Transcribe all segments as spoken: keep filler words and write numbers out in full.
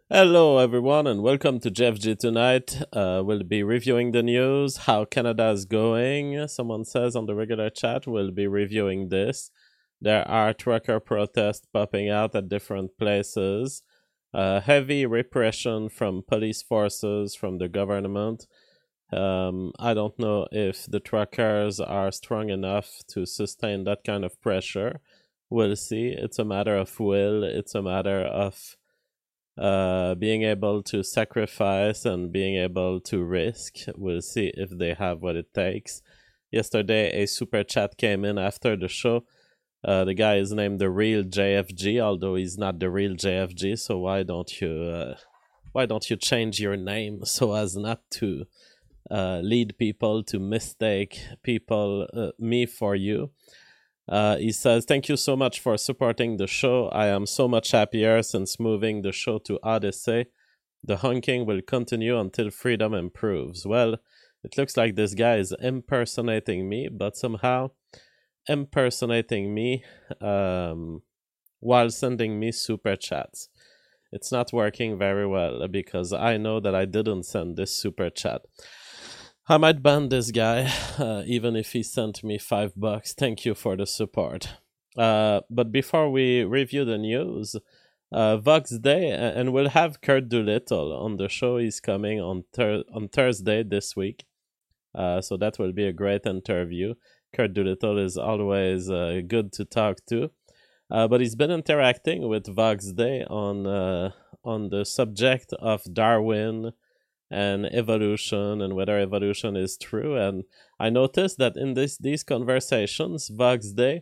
Hello, everyone, and welcome to Jeff G tonight. Uh, we'll be reviewing the news, how Canada is going. Someone says on the regular chat, we'll be reviewing this. There are trucker protests popping out at different places. Uh, heavy repression from police forces, from the government. Um, I don't know if the truckers are strong enough to sustain that kind of pressure. We'll see. It's a matter of will. It's a matter of uh, being able to sacrifice and being able to risk. We'll see if they have what it takes. Yesterday, a super chat came in after the show. Uh, the guy is named the real J F G, although he's not the real J F G. So why don't you uh, why don't you change your name so as not to uh, lead people to mistake people uh, me for you? Uh, he says, "Thank you so much for supporting the show. I am so much happier since moving the show to Odyssey. The honking will continue until freedom improves." Well, it looks like this guy is impersonating me, but somehow impersonating me um, while sending me super chats. It's not working very well because I know that I didn't send this super chat. I might ban this guy, uh, even if he sent me five bucks. Thank you for the support. Uh, but before we review the news, uh, Vox Day, and we'll have Kurt Doolittle on the show. He's coming on thir- on Thursday this week, uh, so that will be a great interview. Kurt Doolittle is always uh, good to talk to, uh, but he's been interacting with Vox Day on uh, on the subject of Darwin and evolution and whether evolution is true. And I noticed that in this these conversations, Vox Day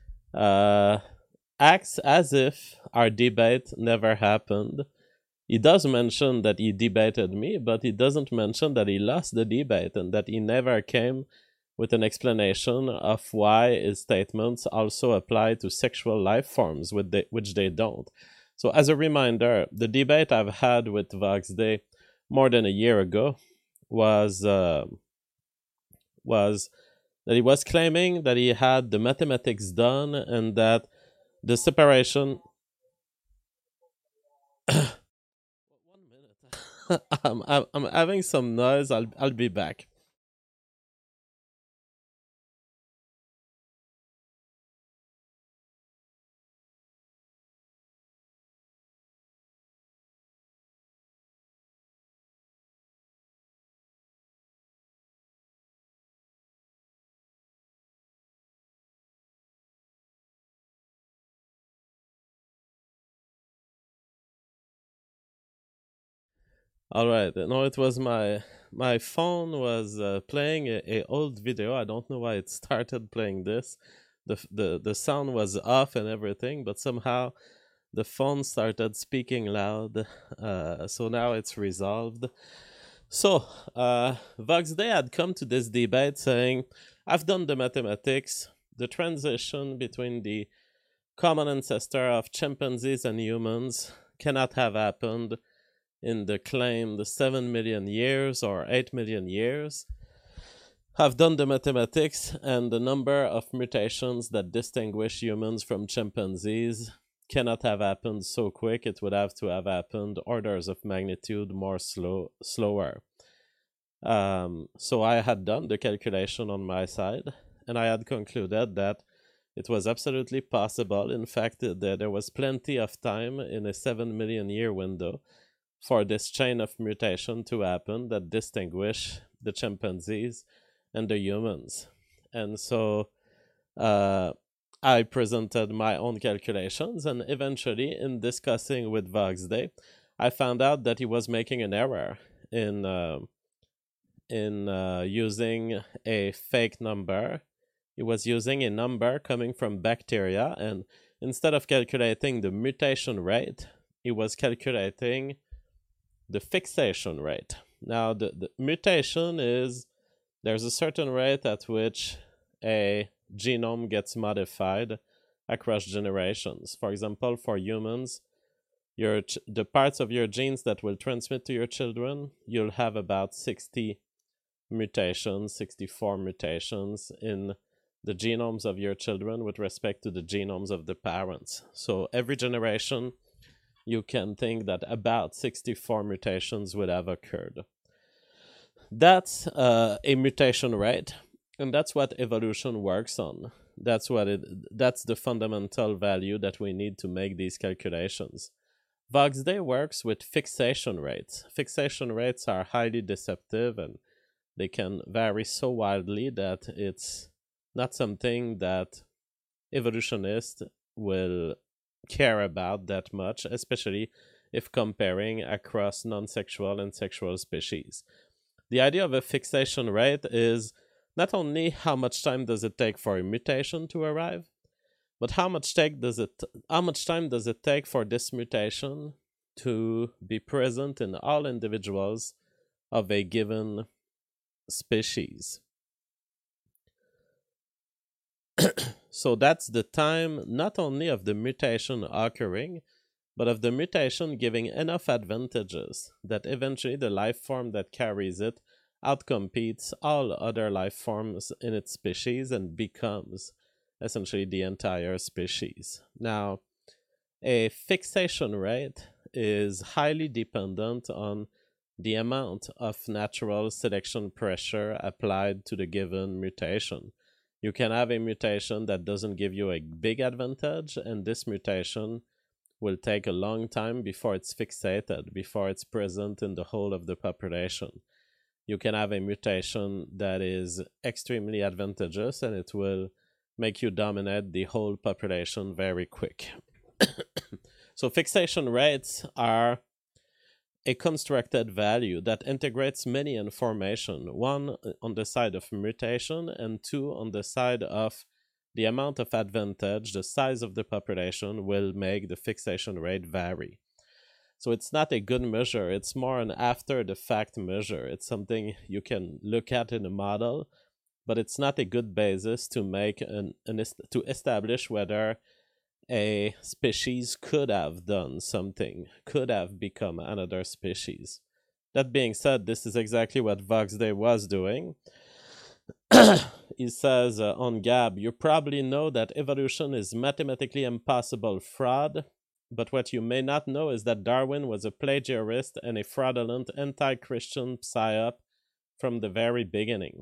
uh, acts as if our debate never happened. He does mention that he debated me, but he doesn't mention that he lost the debate and that he never came with an explanation of why his statements also apply to sexual life forms, which they don't. So, as a reminder, the debate I've had with Vox Day more than a year ago was uh, was that he was claiming that he had the mathematics done and that the separation. One minute. I'm, I'm I'm having some noise. I'll I'll be back. All right. No, it was my my phone was uh, playing a, a old video. I don't know why it started playing this. The the the sound was off and everything, but somehow the phone started speaking loud. Uh, so now it's resolved. So, uh, Vox Day had come to this debate saying, I've done the mathematics. The transition between the common ancestor of chimpanzees and humans cannot have happened in the claimed seven million years or eight million years. I've done the mathematics, and the number of mutations that distinguish humans from chimpanzees cannot have happened so quick. It would have to have happened orders of magnitude more slow, slower. Um, so I had done the calculation on my side, and I had concluded that it was absolutely possible. In fact, that there was plenty of time in a seven million year window for this chain of mutation to happen that distinguish the chimpanzees and the humans. And so uh, I presented my own calculations, and eventually, in discussing with Vox Day, I found out that he was making an error in uh, in uh, using a fake number. He was using a number coming from bacteria, and instead of calculating the mutation rate, he was calculating the fixation rate. Now, the, the mutation is there's a certain rate at which a genome gets modified across generations. For example, for humans, your ch- the parts of your genes that will transmit to your children, you'll have about sixty mutations, sixty-four mutations in the genomes of your children with respect to the genomes of the parents. So every generation, you can think that about sixty-four mutations would have occurred. That's uh, a mutation rate, and that's what evolution works on. That's what it. That's the fundamental value that we need to make these calculations. Voxday works with fixation rates. Fixation rates are highly deceptive, and they can vary so wildly that it's not something that evolutionists will care about that much, especially if comparing across non-sexual and sexual species. The idea of a fixation rate is not only how much time does it take for a mutation to arrive, but how much take does it how much time does it take for this mutation to be present in all individuals of a given species. So that's the time not only of the mutation occurring, but of the mutation giving enough advantages that eventually the life form that carries it outcompetes all other life forms in its species and becomes essentially the entire species. Now, a fixation rate is highly dependent on the amount of natural selection pressure applied to the given mutation. You can have a mutation that doesn't give you a big advantage, and this mutation will take a long time before it's fixated, before it's present in the whole of the population. You can have a mutation that is extremely advantageous, and it will make you dominate the whole population very quick. So fixation rates are a constructed value that integrates many information, one on the side of mutation and two on the side of the amount of advantage the size of the population will make the fixation rate vary. So it's not a good measure, it's more an after-the-fact measure. It's something you can look at in a model, but it's not a good basis to make an, an est- to establish whether a species could have done something, could have become another species. That being said, this is exactly what Voxday was doing. He says uh, on Gab, you probably know that evolution is mathematically impossible fraud, but what you may not know is that Darwin was a plagiarist and a fraudulent anti-Christian psyop from the very beginning.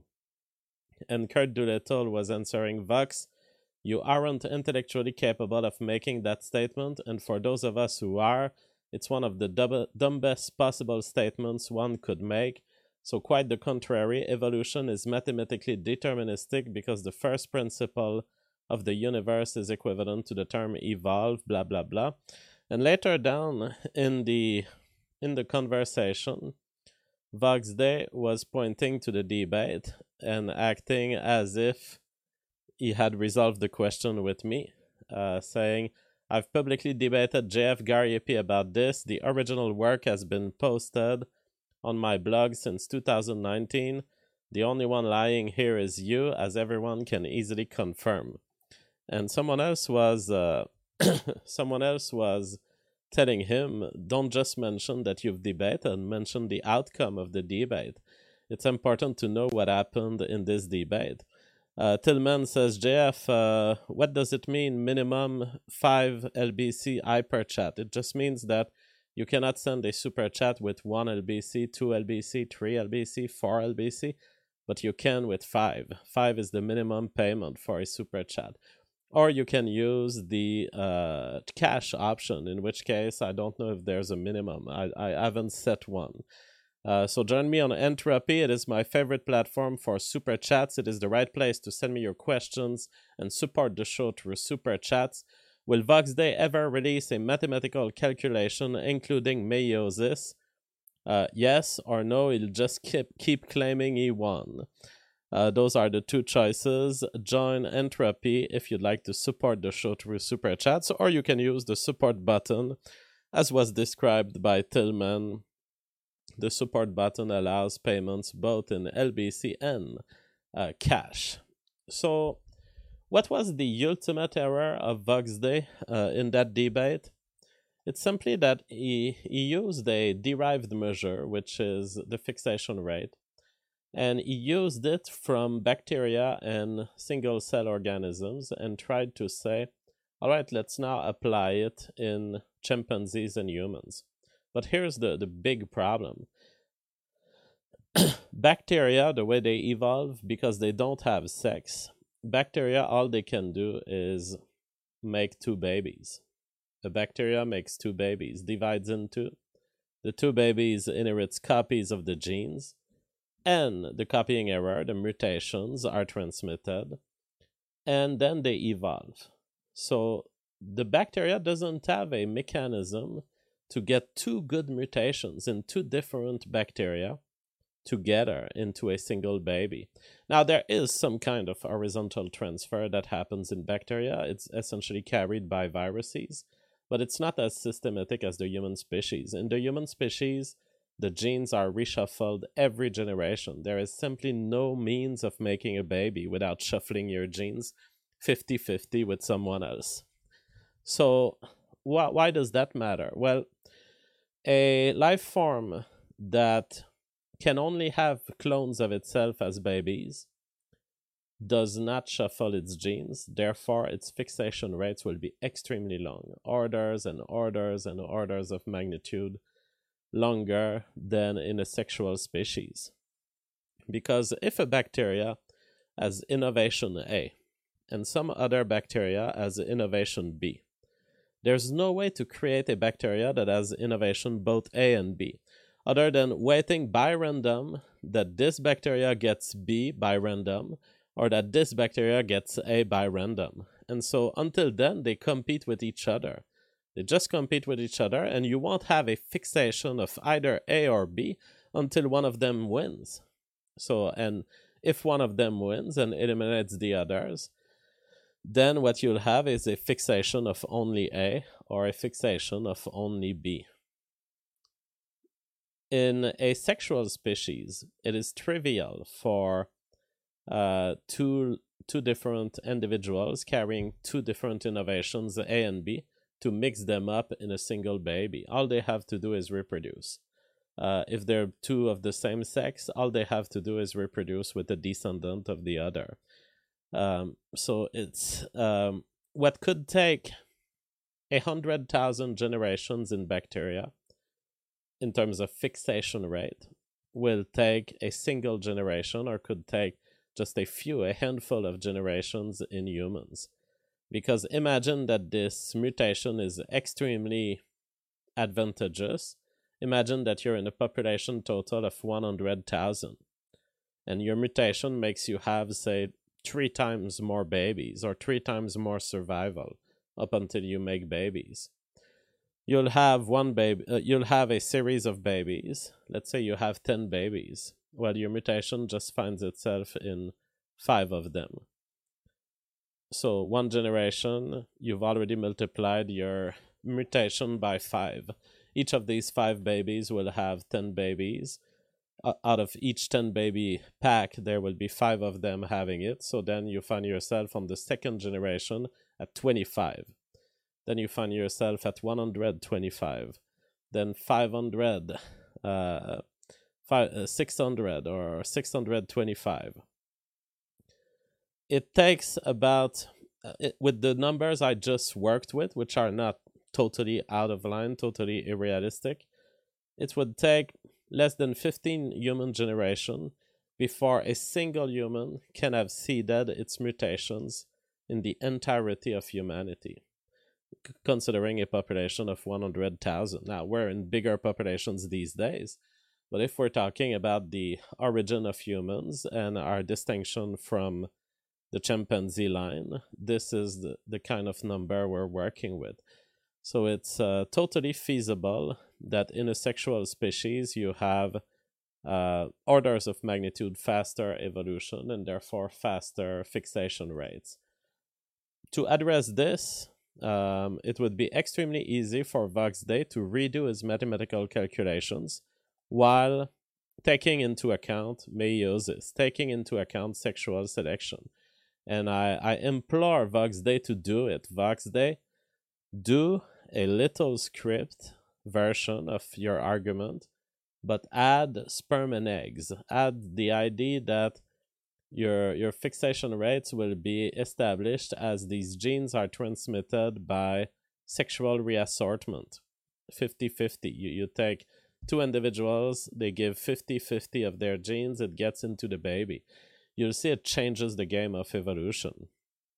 And Kurt Doolittle was answering, Vox, you aren't intellectually capable of making that statement, and for those of us who are, it's one of the dub- dumbest possible statements one could make. So quite the contrary, evolution is mathematically deterministic because the first principle of the universe is equivalent to the term evolve, blah, blah, blah. And later down in the in the conversation, Voxday was pointing to the debate and acting as if he had resolved the question with me, uh, saying, I've publicly debated J F Gariepi about this. The original work has been posted on my blog since two thousand nineteen. The only one lying here is you, as everyone can easily confirm. And someone else was uh, someone else was telling him, don't just mention that you've debated, mention the outcome of the debate. It's important to know what happened in this debate. Uh, Tillman says, J F, uh, what does it mean minimum five L B C hyperchat? It just means that you cannot send a super chat with one L B C, two L B C, three L B C, four L B C, but you can with five. Five is the minimum payment for a super chat. Or you can use the uh, cash option, in which case I don't know if there's a minimum. I, I haven't set one. Uh, so join me on Entropy. It is my favorite platform for super chats. It is the right place to send me your questions and support the show through super chats. Will Voxday ever release a mathematical calculation including meiosis? Uh, yes or no, he'll just keep, keep claiming he won. Uh, those are the two choices. Join Entropy if you'd like to support the show through super chats, or you can use the support button as was described by Tillman. The support button allows payments both in L B C and uh, cash. So, what was the ultimate error of Voxday uh, in that debate? It's simply that he, he used a derived measure, which is the fixation rate, and he used it from bacteria and single-cell organisms and tried to say All right, let's now apply it in chimpanzees and humans. But here's the, the big problem. Bacteria, the way they evolve, because they don't have sex, bacteria, all they can do is make two babies. A bacteria makes two babies, divides in two. The two babies inherits copies of the genes, and the copying error, the mutations, are transmitted, and then they evolve. So the bacteria doesn't have a mechanism to get two good mutations in two different bacteria together into a single baby. Now, there is some kind of horizontal transfer that happens in bacteria. It's essentially carried by viruses, but it's not as systematic as the human species. In the human species, the genes are reshuffled every generation. There is simply no means of making a baby without shuffling your genes fifty-fifty with someone else. So, wh- why does that matter? Well, a life form that can only have clones of itself as babies does not shuffle its genes. Therefore, its fixation rates will be extremely long, orders and orders and orders of magnitude longer than in a sexual species. Because if a bacteria has innovation A and some other bacteria has innovation B, there's no way to create a bacteria that has innovation both A and B, other than waiting by random that this bacteria gets B by random, or that this bacteria gets A by random. And so until then, they compete with each other. They just compete with each other, and you won't have a fixation of either A or B until one of them wins. So, and if one of them wins and eliminates the others, then what you'll have is a fixation of only A or a fixation of only B. In a sexual species, it is trivial for uh, two two different individuals carrying two different innovations, A and B, to mix them up in a single baby. All they have to do is reproduce. Uh, if they're two of the same sex, all they have to do is reproduce with a descendant of the other. Um, so it's um, what could take a hundred thousand generations in bacteria in terms of fixation rate will take a single generation, or could take just a few, a handful of generations in humans. Because imagine that this mutation is extremely advantageous. Imagine that you're in a population total of one hundred thousand, and your mutation makes you have, say, three times more babies or three times more survival up until you make babies. You'll have one baby, uh, you'll have a series of babies. Let's say you have ten babies. Well, your mutation just finds itself in five of them. So, one generation, you've already multiplied your mutation by five. Each of these five babies will have ten babies. Uh, out of each ten baby pack, there will be five of them having it. So then you find yourself on the second generation at twenty-five. Then you find yourself at one hundred twenty-five. Then five hundred, uh, five, uh, six hundred, or six hundred twenty-five. It takes about, uh, it, with the numbers I just worked with, which are not totally out of line, totally irrealistic, it would take less than fifteen human generation before a single human can have seeded its mutations in the entirety of humanity, c- considering a population of one hundred thousand. Now, we're in bigger populations these days, but if we're talking about the origin of humans and our distinction from the chimpanzee line, this is the, the kind of number we're working with. So it's uh, totally feasible that in a sexual species you have uh, orders of magnitude faster evolution and therefore faster fixation rates. To address this, um, it would be extremely easy for Voxday to redo his mathematical calculations while taking into account meiosis, taking into account sexual selection. And I, I implore Voxday to do it. Voxday, do a little script version of your argument, but add sperm and eggs. Add the idea that Your, your fixation rates will be established as these genes are transmitted by sexual reassortment. fifty fifty. You, you take two individuals, they give fifty fifty of their genes, it gets into the baby. You'll see it changes the game of evolution.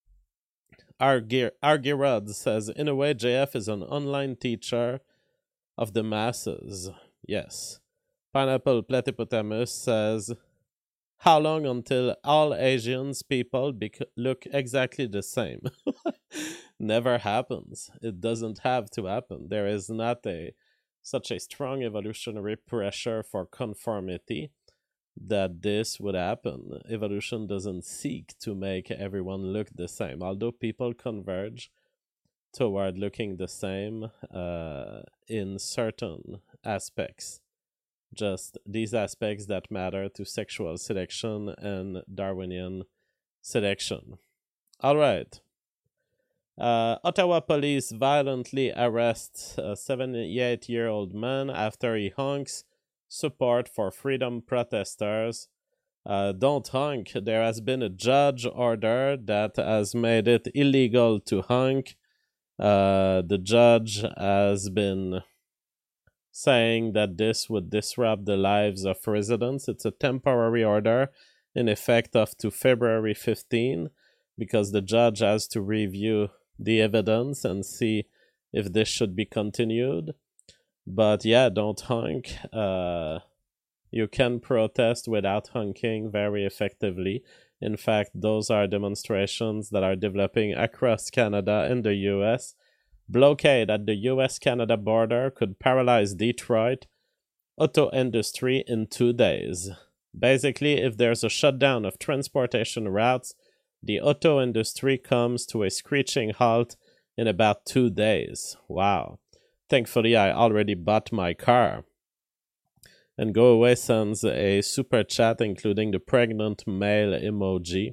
Argirod says, in a way, J F is an online teacher of the masses. Yes. Pineapple Platypotamus says, how long until all Asians people bec- look exactly the same? Never happens. It doesn't have to happen. There is not a such a strong evolutionary pressure for conformity that this would happen. Evolution doesn't seek to make everyone look the same, although people converge toward looking the same uh, in certain aspects. Just these aspects that matter to sexual selection and Darwinian selection. All right. Uh, Ottawa police violently arrest a seventy-eight-year-old man after he honks support for freedom protesters. Uh, don't honk. There has been a judge order that has made it illegal to honk. Uh, the judge has been saying that this would disrupt the lives of residents. It's a temporary order in effect up to February fifteenth because the judge has to review the evidence and see if this should be continued. But yeah, don't honk. Uh, you can protest without honking very effectively. In fact, those are demonstrations that are developing across Canada and the U S. Blockade at the U S Canada border could paralyze Detroit auto industry in two days. Basically, if there's a shutdown of transportation routes, the auto industry comes to a screeching halt in about two days. Wow. Thankfully, I already bought my car. And Go Away sends a super chat including the pregnant male emoji.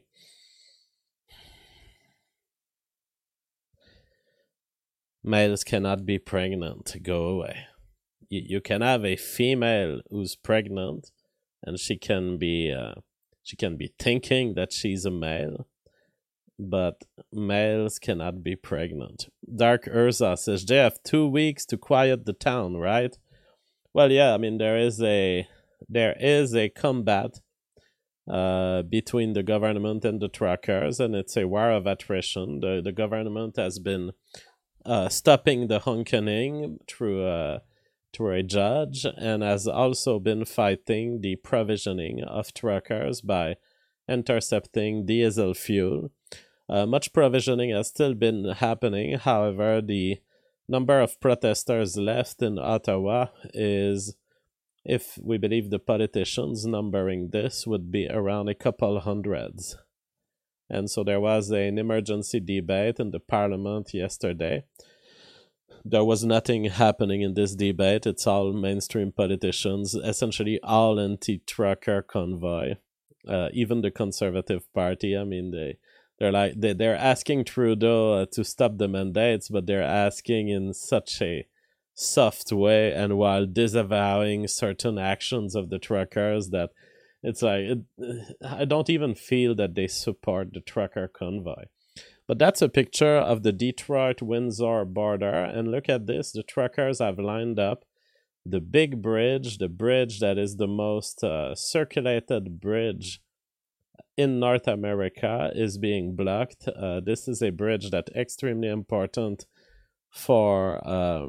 Males cannot be pregnant. Go away. You, you can have a female who's pregnant, and she can be uh, she can be thinking that she's a male, but males cannot be pregnant. Dark Urza says, "They have two weeks to quiet the town, right?" Well, yeah. I mean, there is a there is a combat uh, between the government and the truckers, and it's a war of attrition. The the government has been Uh, stopping the honkening through a, through a judge and has also been fighting the provisioning of truckers by intercepting diesel fuel. Uh, much provisioning has still been happening. However, the number of protesters left in Ottawa is, if we believe the politicians numbering this, would be around a couple hundreds. And so there was an emergency debate in the parliament yesterday. There was nothing happening in this debate. It's all mainstream politicians, essentially all anti-trucker convoy. Uh, even the Conservative Party, I mean, they, they're like they, they're asking Trudeau uh, to stop the mandates, but they're asking in such a soft way and while disavowing certain actions of the truckers that it's like, it, I don't even feel that they support the trucker convoy. But that's a picture of the Detroit-Windsor border. And look at this. The truckers have lined up the big bridge, the bridge that is the most uh, circulated bridge in North America is being blocked. Uh, this is a bridge that's extremely important for, uh,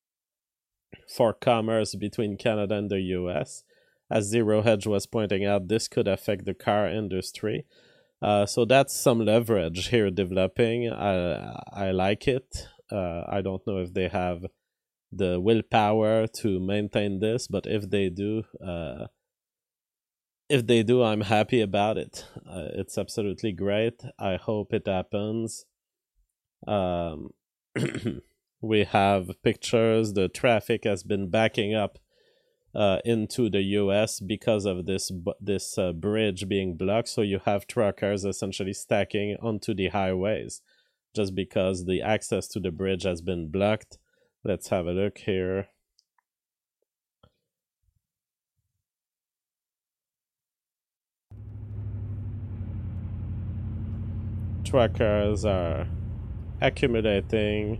for commerce between Canada and the U S. As Zero Hedge was pointing out, this could affect the car industry. Uh, so that's some leverage here developing. I, I like it. Uh, I don't know if they have the willpower to maintain this, but if they do, uh, if they do, I'm happy about it. Uh, it's absolutely great. I hope it happens. Um, we have pictures. The traffic has been backing up Uh, into the U S because of this this uh, bridge being blocked. So you have truckers essentially stacking onto the highways just because the access to the bridge has been blocked. Let's have a look here. truckers are accumulating.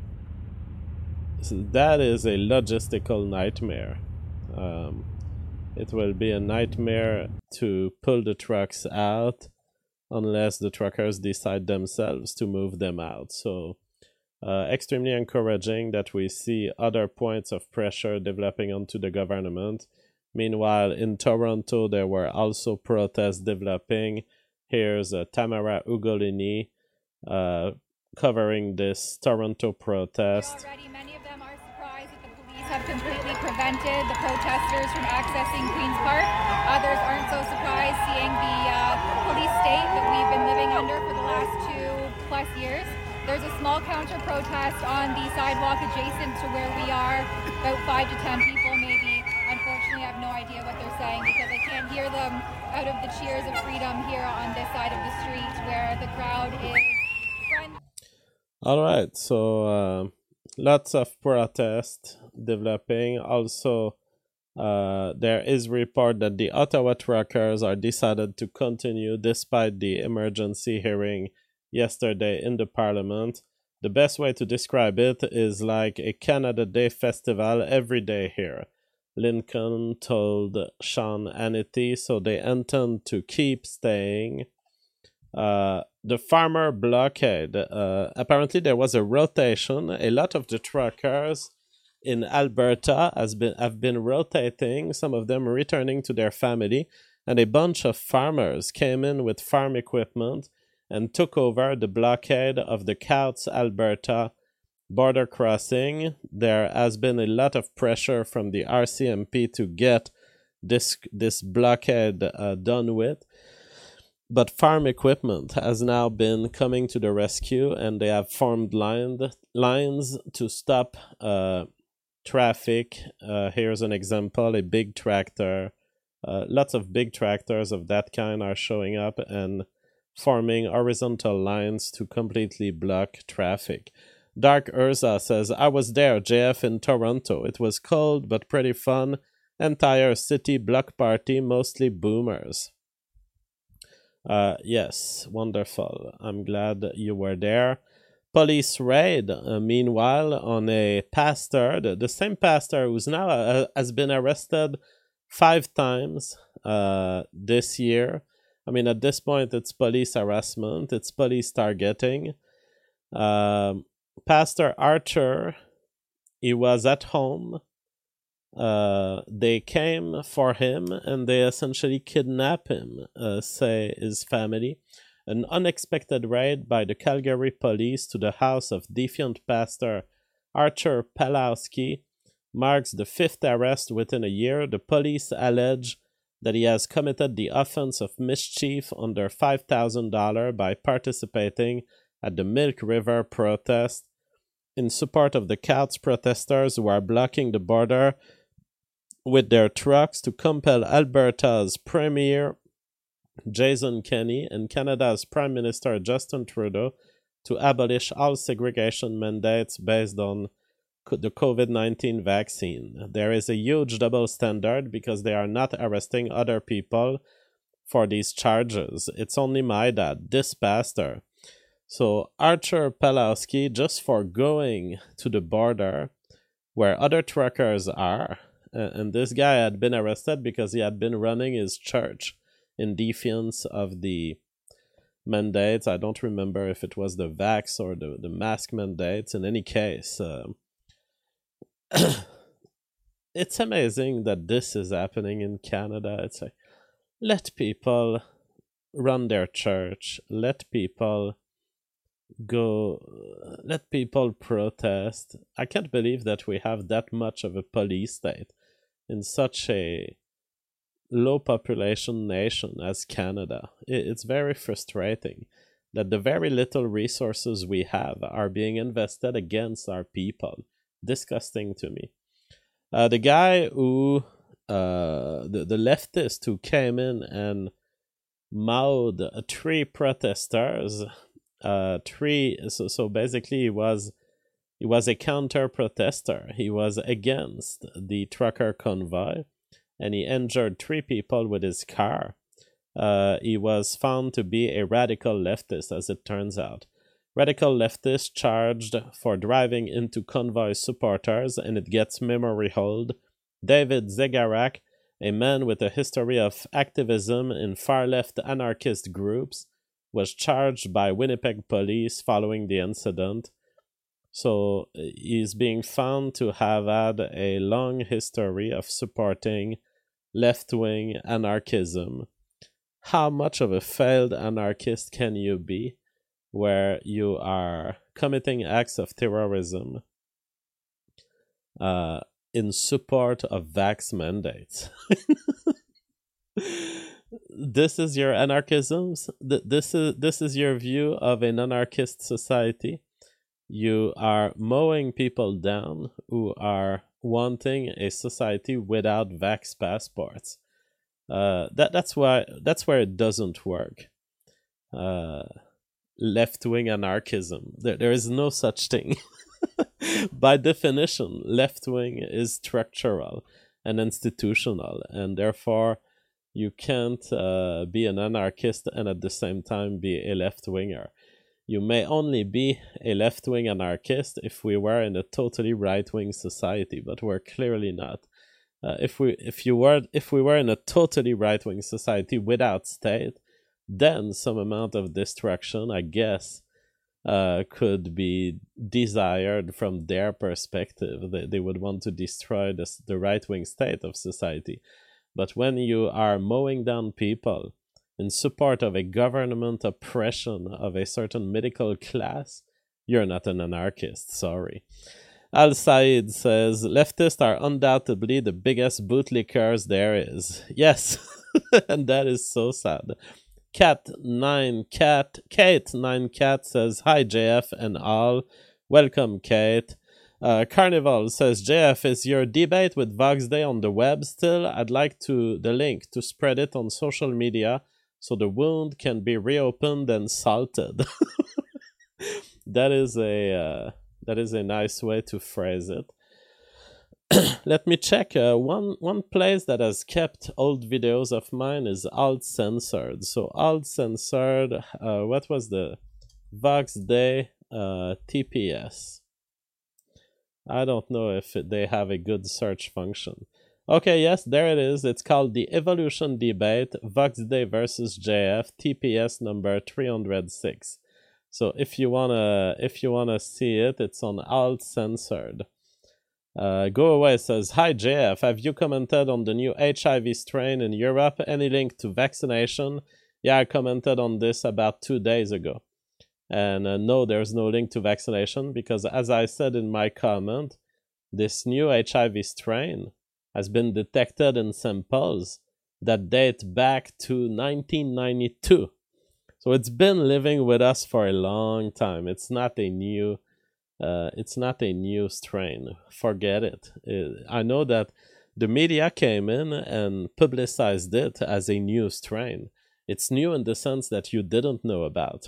So that is a logistical nightmare. Um, it will be a nightmare to pull the trucks out unless the truckers decide themselves to move them out. So uh, extremely encouraging that we see other points of pressure developing onto the government. Meanwhile, in Toronto, there were also protests developing. Here's uh, Tamara Ugolini uh, covering this Toronto protest. Already, many of them are surprised that the police have completely prevented the protesters from accessing Queen's Park. Others aren't so surprised seeing the uh, police state that we've been living under for the last two plus years. There's a small counter-protest on the sidewalk adjacent to where we are, about five to ten people maybe. Unfortunately, I have no idea what they're saying because I can't hear them out of the cheers of freedom here on this side of the street where the crowd is friendly. All right, so uh, lots of protest developing. Also, uh, there is report that the Ottawa truckers are decided to continue despite the emergency hearing yesterday in the Parliament. The best way to describe it is like a Canada Day festival every day here. Lincoln told Sean Hannity, so they intend to keep staying. Uh, the farmer blockade. Uh, apparently, there was a rotation. A lot of the truckers in Alberta has been have been rotating. Some of them returning to their family, and a bunch of farmers came in with farm equipment and took over the blockade of the Coutts, Alberta border crossing. There has been a lot of pressure from the R C M P to get this this blockade uh, done with. But farm equipment has now been coming to the rescue, and they have formed line, lines to stop uh, traffic. Uh, here's an example, a big tractor. Uh, lots of big tractors of that kind are showing up and forming horizontal lines to completely block traffic. Dark Urza says, I was there, J F, in Toronto. It was cold, but pretty fun. Entire city block party, mostly boomers. Uh, yes, wonderful. I'm glad you were there. Police raid, uh, meanwhile, on a pastor, the, the same pastor who's now uh, has been arrested five times uh, this year. I mean, at this point, it's police harassment. It's police targeting. Um, Pastor Archer, he was at home. Uh, they came for him and they essentially kidnapped him, uh, say his family. An unexpected raid by the Calgary police to the house of defiant pastor Archer Pawlowski marks the fifth arrest within a year. The police allege that he has committed the offense of mischief under five thousand dollars by participating at the Milk River protest in support of the Coutts protesters who are blocking the border with their trucks to compel Alberta's Premier Jason Kenney and Canada's Prime Minister Justin Trudeau to abolish all segregation mandates based on the COVID nineteen vaccine. There is a huge double standard because they are not arresting other people for these charges. It's only my dad, this pastor. So Archer Pawlowski, just for going to the border where other truckers are, and this guy had been arrested because he had been running his church in defiance of the mandates. I don't remember if it was the vax or the, the mask mandates. In any case, uh, it's amazing that this is happening in Canada. It's like, let people run their church. Let people go, let people protest. I can't believe that we have that much of a police state in such a low population nation as Canada. It's very frustrating that the very little resources we have are being invested against our people. Disgusting to me. Uh, the guy who, uh, the, the leftist who came in and mauled uh, three protesters, uh, three, so, so basically he was He was a counter-protester. He was against the trucker convoy, and he injured three people with his car. Uh, he was found to be a radical leftist, as it turns out. Radical leftist charged for driving into convoy supporters, and it gets memory hold. David Zegarac, a man with a history of activism in far-left anarchist groups, was charged by Winnipeg police following the incident. So he's being found to have had a long history of supporting left-wing anarchism. How much of a failed anarchist can you be where you are committing acts of terrorism uh, in support of vax mandates? This is your anarchism? This is, this is your view of an anarchist society? You are mowing people down who are wanting a society without vax passports. Uh, that that's why that's where it doesn't work. Uh, left-wing anarchism. There, there is no such thing. By definition, left-wing is structural and institutional, and therefore you can't uh, be an anarchist and at the same time be a left-winger. You may only be a left-wing anarchist if we were in a totally right-wing society, but we're clearly not. Uh, if we if you were if we were in a totally right-wing society without state, then some amount of destruction, I guess, uh, could be desired from their perspective. They, they would want to destroy the, the right-wing state of society. But when you are mowing down people in support of a government oppression of a certain medical class, you're not an anarchist, sorry. Al Said says, leftists are undoubtedly the biggest bootlickers there is. Yes, and that is so sad. Cat nine cat Kate nine cat says, hi J F and all. Welcome, Kate. Uh, Carnival says, J F, is your debate with Vox Day on the web still? I'd like to the link to spread it on social media so the wound can be reopened and salted. That is a uh, that is a nice way to phrase it. Let me check. Uh, one one place that has kept old videos of mine is Alt Censored. So Alt Censored, uh, what was the Vox Day uh, T P S? I don't know if it, they have a good search function. Okay, yes, there it is. It's called the Evolution Debate, Vox Day versus J F, T P S number three hundred six. So if you wanna if you wanna see it, it's on Alt Censored. Uh, Go Away says, hi J F, have you commented on the new H I V strain in Europe? Any link to vaccination? Yeah, I commented on this about two days ago. And uh, no, there's no link to vaccination because, as I said in my comment, this new H I V strain has been detected in samples that date back to nineteen ninety-two. So it's been living with us for a long time. It's not a new Uh, it's not a new strain. Forget it. it. I know that the media came in and publicized it as a new strain. It's new in the sense that you didn't know about.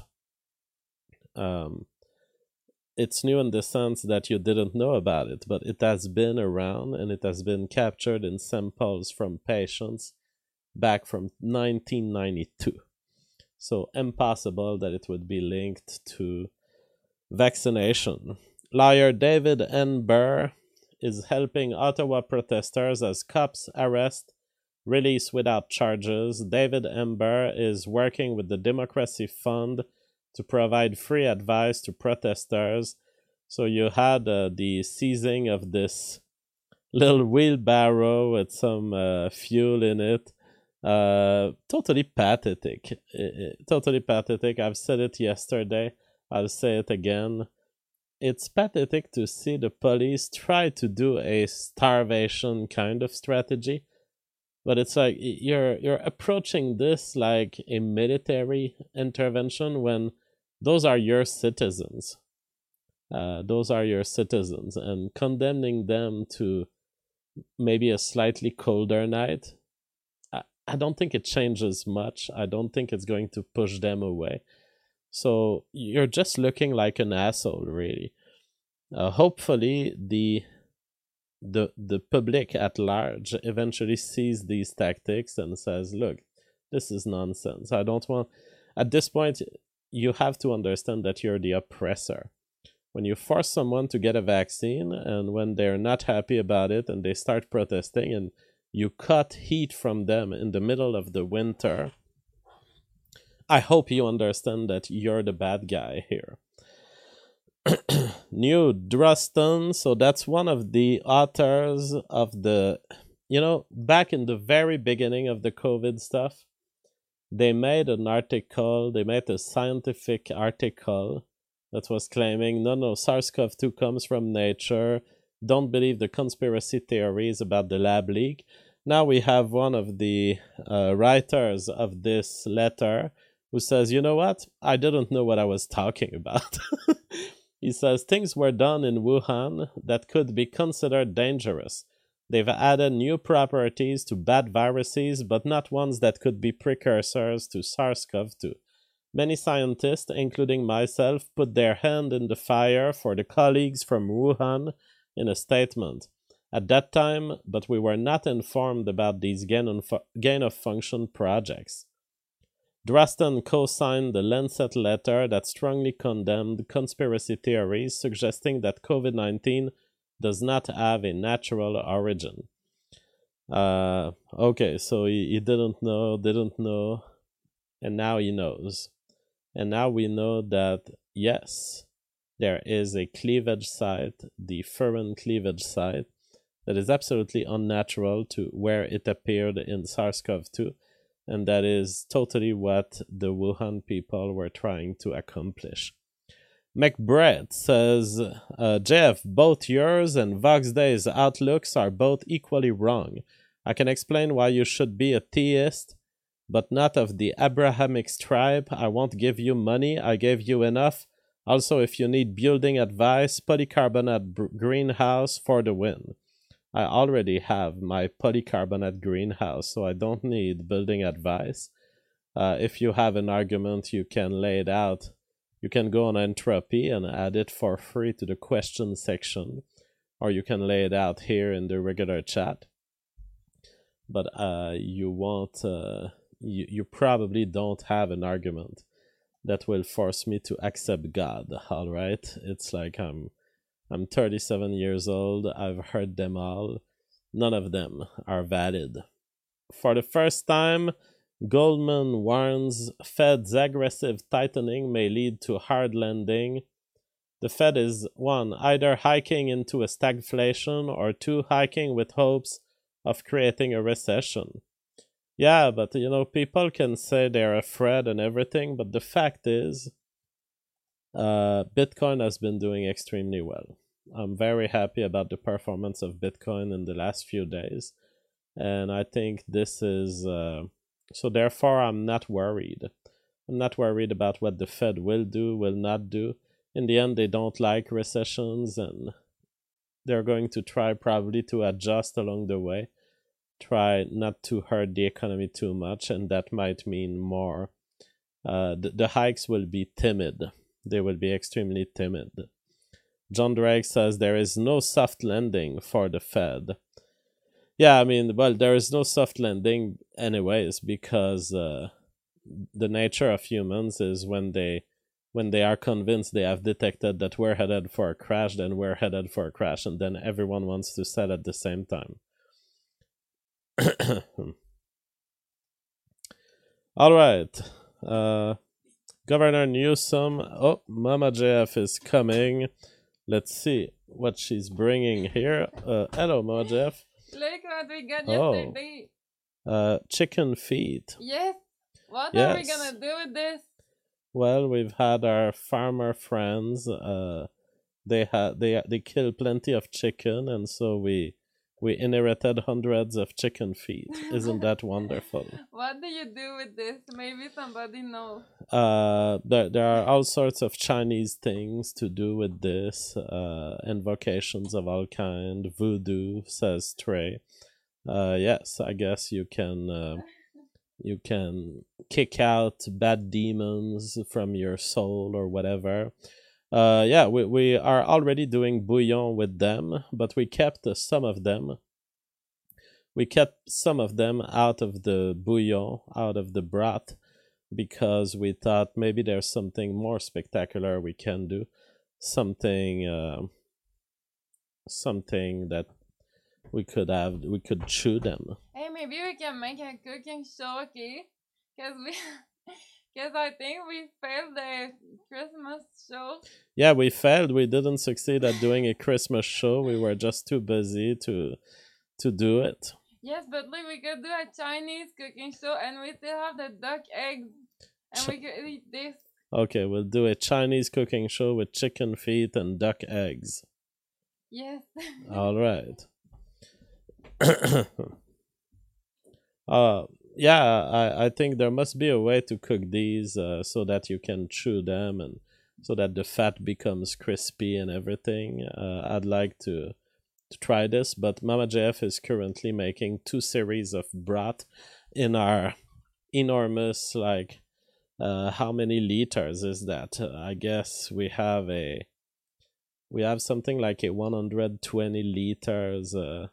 Um, it's new in the sense that you didn't know about it, but it has been around and it has been captured in samples from patients back from nineteen ninety-two. So impossible that it would be linked to vaccination. Lawyer David N. Burr is helping Ottawa protesters as cops arrest, release without charges. David M. Burr is working with the Democracy Fund to provide free advice to protesters. So you had uh, the seizing of this little wheelbarrow with some uh, fuel in it. Uh, totally pathetic. Uh, totally pathetic. I've said it yesterday. I'll say it again. It's pathetic to see the police try to do a starvation kind of strategy, but it's like you're you're approaching this like a military intervention when those are your citizens. Uh, those are your citizens, and condemning them to maybe a slightly colder night, I, I don't think it changes much. I don't think it's going to push them away. So you're just looking like an asshole, really. Uh, hopefully, the the the public at large eventually sees these tactics and says, "Look, This is nonsense. I don't want... At this point, you have to understand that you're the oppressor. When you force someone to get a vaccine, and when they're not happy about it, and they start protesting, and you cut heat from them in the middle of the winter, I hope you understand that you're the bad guy here. New Druston, so that's one of the authors of the, you know, back in the very beginning of the COVID stuff, they made an article, they made a scientific article that was claiming, no, no, SARS-C o V two comes from nature, don't believe the conspiracy theories about the lab leak. Now we have one of the uh, writers of this letter who says, you know what, I didn't know what I was talking about. He says, things were done in Wuhan that could be considered dangerous. They've added new properties to bad viruses, but not ones that could be precursors to SARS-C o V two. Many scientists, including myself, put their hand in the fire for the colleagues from Wuhan in a statement. At that time, but we were not informed about these gain-of-function projects. Druston co-signed the Lancet letter that strongly condemned conspiracy theories suggesting that COVID nineteen does not have a natural origin. Uh, okay, so he, he didn't know, didn't know, and now he knows. And now we know that, yes, there is a cleavage site, the furin cleavage site, that is absolutely unnatural to where it appeared in SARS-C o V two. And that is totally what the Wuhan people were trying to accomplish. McBride says, uh, Jeff, both yours and Vox Day's outlooks are both equally wrong. I can explain why you should be a theist, but not of the Abrahamic tribe. I won't give you money. I gave you enough. Also, if you need building advice, polycarbonate b- greenhouse for the win. I already have my polycarbonate greenhouse, so I don't need building advice. Uh, if you have an argument, you can lay it out. You can go on Entropy and add it for free to the question section, or you can lay it out here in the regular chat. But uh, you won't. Uh, you you probably don't have an argument that will force me to accept God. All right, it's like I'm. I'm thirty-seven years old. I've heard them all. None of them are valid. For the first time, Goldman warns Fed's aggressive tightening may lead to hard landing. The Fed is, one, either hiking into a stagflation, or two, hiking with hopes of creating a recession. Yeah, but you know, people can say they're afraid and everything, but the fact is, Uh, Bitcoin has been doing extremely well. I'm very happy about the performance of Bitcoin in the last few days. And I think this is... Uh, so therefore, I'm not worried. I'm not worried about what the Fed will do, will not do. In the end, they don't like recessions, and they're going to try probably to adjust along the way. Try not to hurt the economy too much, and that might mean more. Uh, the, the hikes will be timid. They will be extremely timid. John Drake says there is no soft landing for the Fed. Yeah, I mean, well, there is no soft landing anyways, because uh, the nature of humans is when they when they are convinced they have detected that we're headed for a crash, then we're headed for a crash, and then everyone wants to sell at the same time. All right. Uh, Governor Newsom. Oh, Mama J F is coming. Let's see what she's bringing here. Uh, hello, Mama J F. Look what we got Oh. yesterday. Uh, chicken feet. Yes. What Yes. are we gonna do with this? Well, we've had our farmer friends. Uh, they had they they killed plenty of chicken, and so we we inherited hundreds of chicken feet. Isn't that wonderful? What do you do with this? Maybe somebody knows. Uh, there there are all sorts of Chinese things to do with this. Uh, invocations of all kind, voodoo, says Trey. Uh, yes, I guess you can. Uh, You can kick out bad demons from your soul or whatever. Uh, yeah, we, we are already doing bouillon with them, but we kept uh, some of them. we kept some of them out of the bouillon, out of the broth, because we thought maybe there's something more spectacular we can do, something, uh, something that we could have, we could chew them. Hey, maybe we can make a cooking show, okay? Cause we, cause I think we failed the Christmas show. Yeah, we failed. We didn't succeed at doing a Christmas show. We were just too busy to to do it. Yes, but like we could do a Chinese cooking show, and we still have the duck eggs, and Ch- we could eat this. Okay, we'll do a Chinese cooking show with chicken feet and duck eggs. Yes. All right. uh yeah, I, I think there must be a way to cook these uh, so that you can chew them and so that the fat becomes crispy and everything. Uh, I'd like to to try this, but Mama J F is currently making two series of broth in our enormous, like, uh, how many liters is that? Uh, I guess we have a we have something like a one hundred twenty liters. Uh,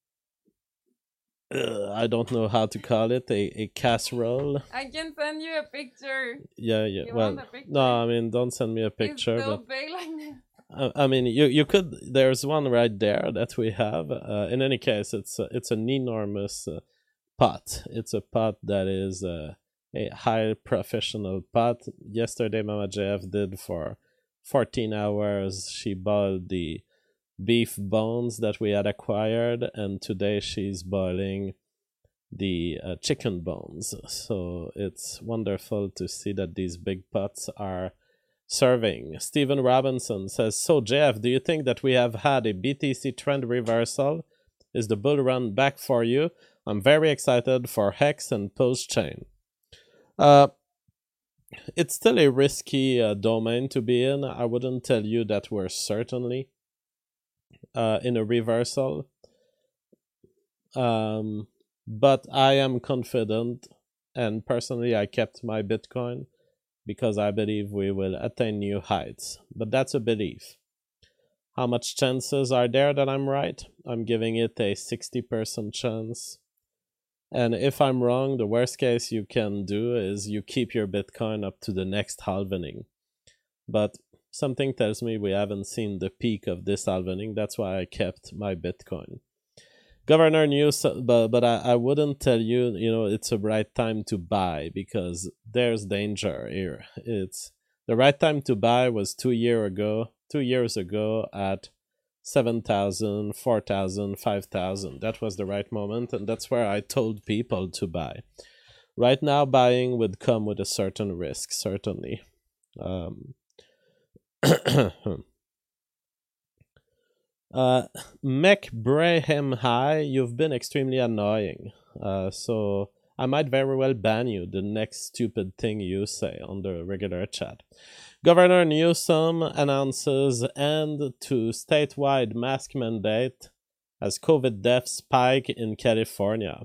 uh, I don't know how to call it, a, a casserole. I can send you a picture. Yeah, yeah. You well, want a picture? no, I mean, don't send me a picture. It's so but big like this. I, I mean, you you could. There's one right there that we have. Uh, in any case, it's a, it's an enormous uh, pot. It's a pot that is uh, a high professional pot. Yesterday, Mama J F did for fourteen hours. She boiled the beef bones that we had acquired, and today she's boiling the uh, chicken bones. So it's wonderful to see that these big pots are serving. Stephen Robinson says, so J F, do you think that we have had a B T C trend reversal? Is the bull run back for you? I'm very excited for Hex and Post Chain. Uh, it's still a risky uh, domain to be in. I wouldn't tell you that we're certainly uh, in a reversal. Um, but I am confident, and personally I kept my Bitcoin because I believe we will attain new heights. But that's a belief. How much chances are there that I'm right? I'm giving it a sixty percent chance. And if I'm wrong, the worst case you can do is you keep your Bitcoin up to the next halvening. But something tells me we haven't seen the peak of this halvening. That's why I kept my Bitcoin. Governor News, but, but I, I wouldn't tell you, you know, it's a right time to buy because there's danger here. It's the right time to buy was two year ago, two years ago at seven thousand, four thousand, five thousand. That was the right moment, and that's where I told people to buy. Right now, buying would come with a certain risk, certainly. Um, uh, Mech Braham High, you've been extremely annoying. Uh, so I might very well ban you the next stupid thing you say on the regular chat. Governor Newsom announces end to statewide mask mandate as COVID deaths spike in California.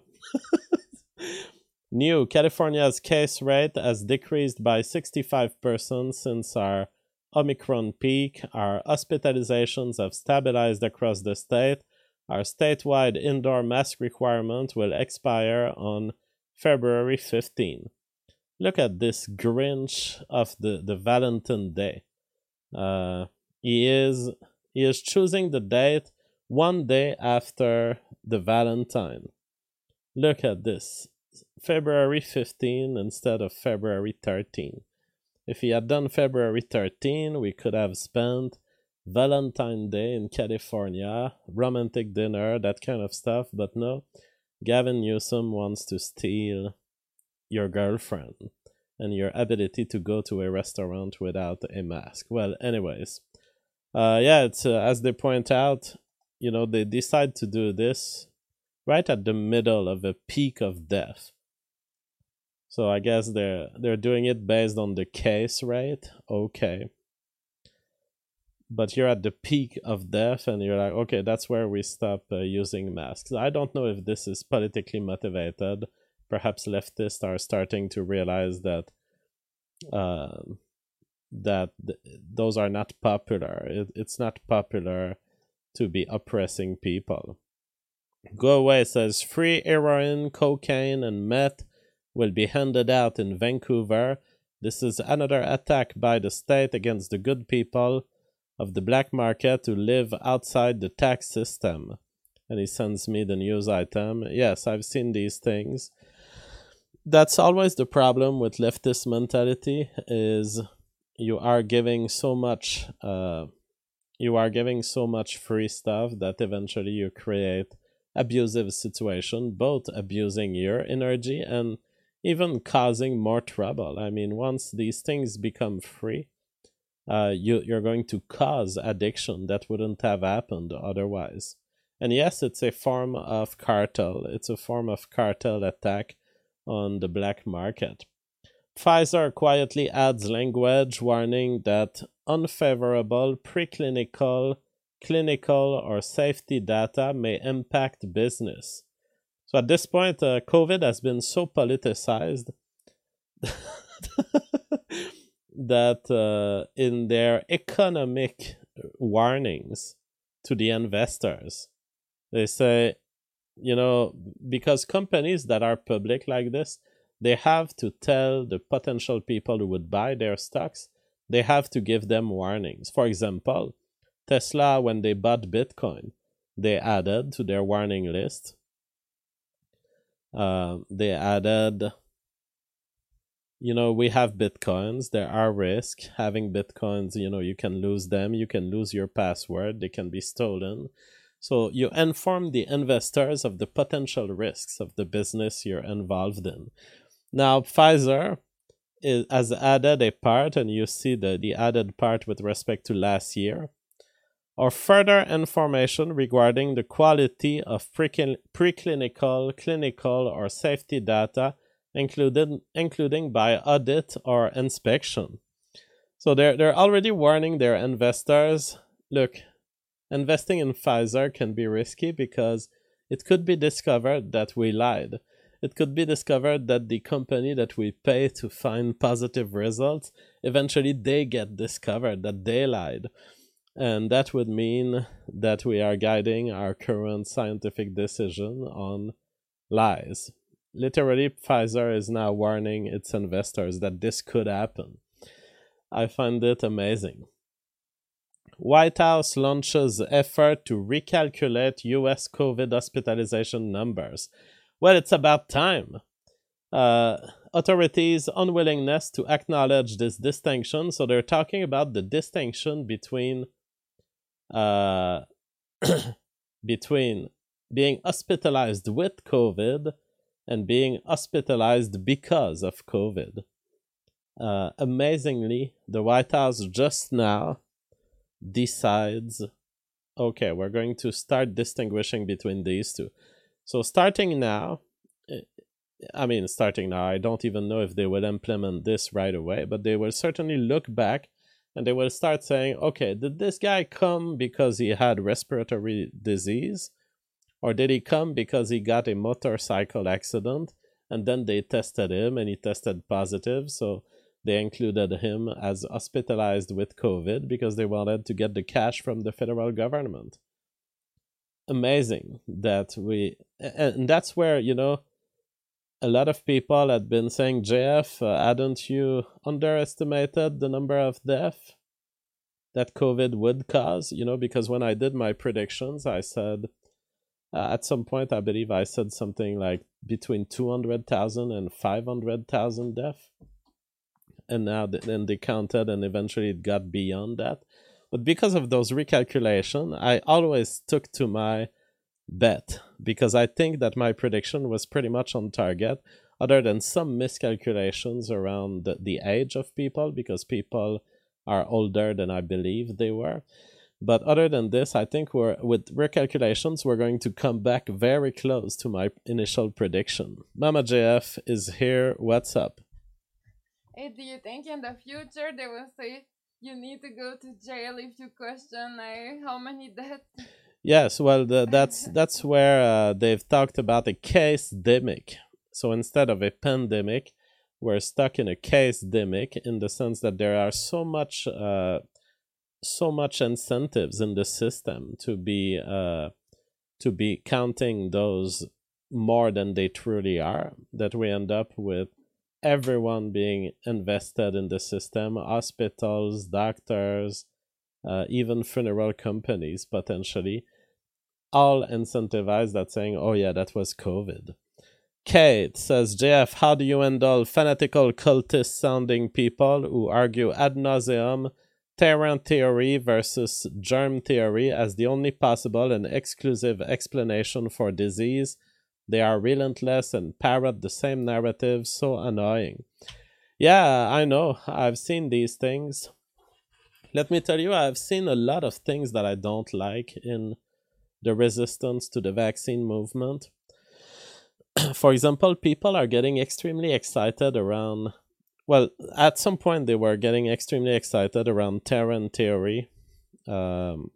New, California's case rate has decreased by sixty-five percent since our Omicron peak. Our hospitalizations have stabilized across the state. Our statewide indoor mask requirement will expire on February fifteenth. Look at this Grinch of the, the Valentine Day. Uh, he is he is choosing the date one day after the Valentine. Look at this. February fifteenth instead of February thirteenth. If he had done February thirteenth, we could have spent Valentine Day in California, romantic dinner, that kind of stuff. But no, Gavin Newsom wants to steal your girlfriend and your ability to go to a restaurant without a mask. Well, anyways, uh, yeah, it's uh, as they point out, you know, they decide to do this right at the middle of a peak of death. So I guess they're they're doing it based on the case rate. Okay. But you're at the peak of death and you're like, okay, that's where we stop uh, using masks. I don't know if this is politically motivated. Perhaps leftists are starting to realize that uh, that th- those are not popular. It, it's not popular to be oppressing people. Go Away says free heroin, cocaine, and meth will be handed out in Vancouver. This is another attack by the state against the good people of the black market who live outside the tax system. And he sends me the news item. Yes, I've seen these things. That's always the problem with leftist mentality, is you are giving so much uh, you are giving so much free stuff that eventually you create abusive situation, both abusing your energy and even causing more trouble. I mean, once these things become free, uh, you, you're going to cause addiction that wouldn't have happened otherwise. And yes, it's a form of cartel. It's a form of cartel attack on the black market. Pfizer quietly adds language warning that unfavorable preclinical, clinical, or safety data may impact business. So at this point, uh, COVID has been so politicized that uh, in their economic warnings to the investors, they say, you know, because companies that are public like this, they have to tell the potential people who would buy their stocks, they have to give them warnings. For example, Tesla, when they bought Bitcoin, they added to their warning list, uh, they added, you know, we have Bitcoins, there are risks. Having Bitcoins, you know, you can lose them, you can lose your password, they can be stolen. So you inform the investors of the potential risks of the business you're involved in. Now, Pfizer is, has added a part, and you see the, the added part with respect to last year, or further information regarding the quality of pre- preclinical, clinical, or safety data, included, including by audit or inspection. So they're, they're already warning their investors, look, investing in Pfizer can be risky because it could be discovered that we lied. It could be discovered that the company that we pay to find positive results, eventually they get discovered that they lied. And that would mean that we are guiding our current scientific decision on lies. Literally, Pfizer is now warning its investors that this could happen. I find it amazing. White House launches effort to recalculate U S COVID hospitalization numbers. Well, it's about time. Uh, authorities' unwillingness to acknowledge this distinction. So they're talking about the distinction between uh, between being hospitalized with COVID and being hospitalized because of COVID. Uh, amazingly, the White House just now decides, okay, we're going to start distinguishing between these two. So starting now, I mean, starting now, I don't even know if they will implement this right away, but they will certainly look back and they will start saying, okay, did this guy come because he had respiratory disease? Or did he come because he got a motorcycle accident and then they tested him and he tested positive? So they included him as hospitalized with COVID because they wanted to get the cash from the federal government. Amazing that we, and that's where, you know, a lot of people had been saying, J F, uh, hadn't you underestimated the number of deaths that COVID would cause? You know, because when I did my predictions, I said, uh, at some point, I believe I said something like between two hundred thousand and five hundred thousand deaths. And now then they counted and eventually it got beyond that. But because of those recalculations, I always stuck to my bet because I think that my prediction was pretty much on target, other than some miscalculations around the, the age of people, because people are older than I believe they were. But other than this, I think we're with recalculations, we're going to come back very close to my initial prediction. Mama J F is here. What's up? Hey, do you think in the future they will say you need to go to jail if you question like, how many deaths? Yes, well, the, that's that's where uh, they've talked about a case-demic. So instead of a pandemic, we're stuck in a case-demic in the sense that there are so much, uh, so much incentives in the system to be uh, to be counting those more than they truly are, that we end up with everyone being invested in the system, hospitals, doctors, uh, even funeral companies potentially, all incentivized at saying, oh yeah, that was COVID. Kate says, J F, how do you handle fanatical cultist sounding people who argue ad nauseum Terran theory versus germ theory as the only possible and exclusive explanation for disease? They are relentless and parrot the same narrative, so annoying. Yeah, I know. I've seen these things. Let me tell you, I've seen a lot of things that I don't like in the resistance to the vaccine movement. For example, people are getting extremely excited around, well, at some point they were getting extremely excited around Terran theory. Um,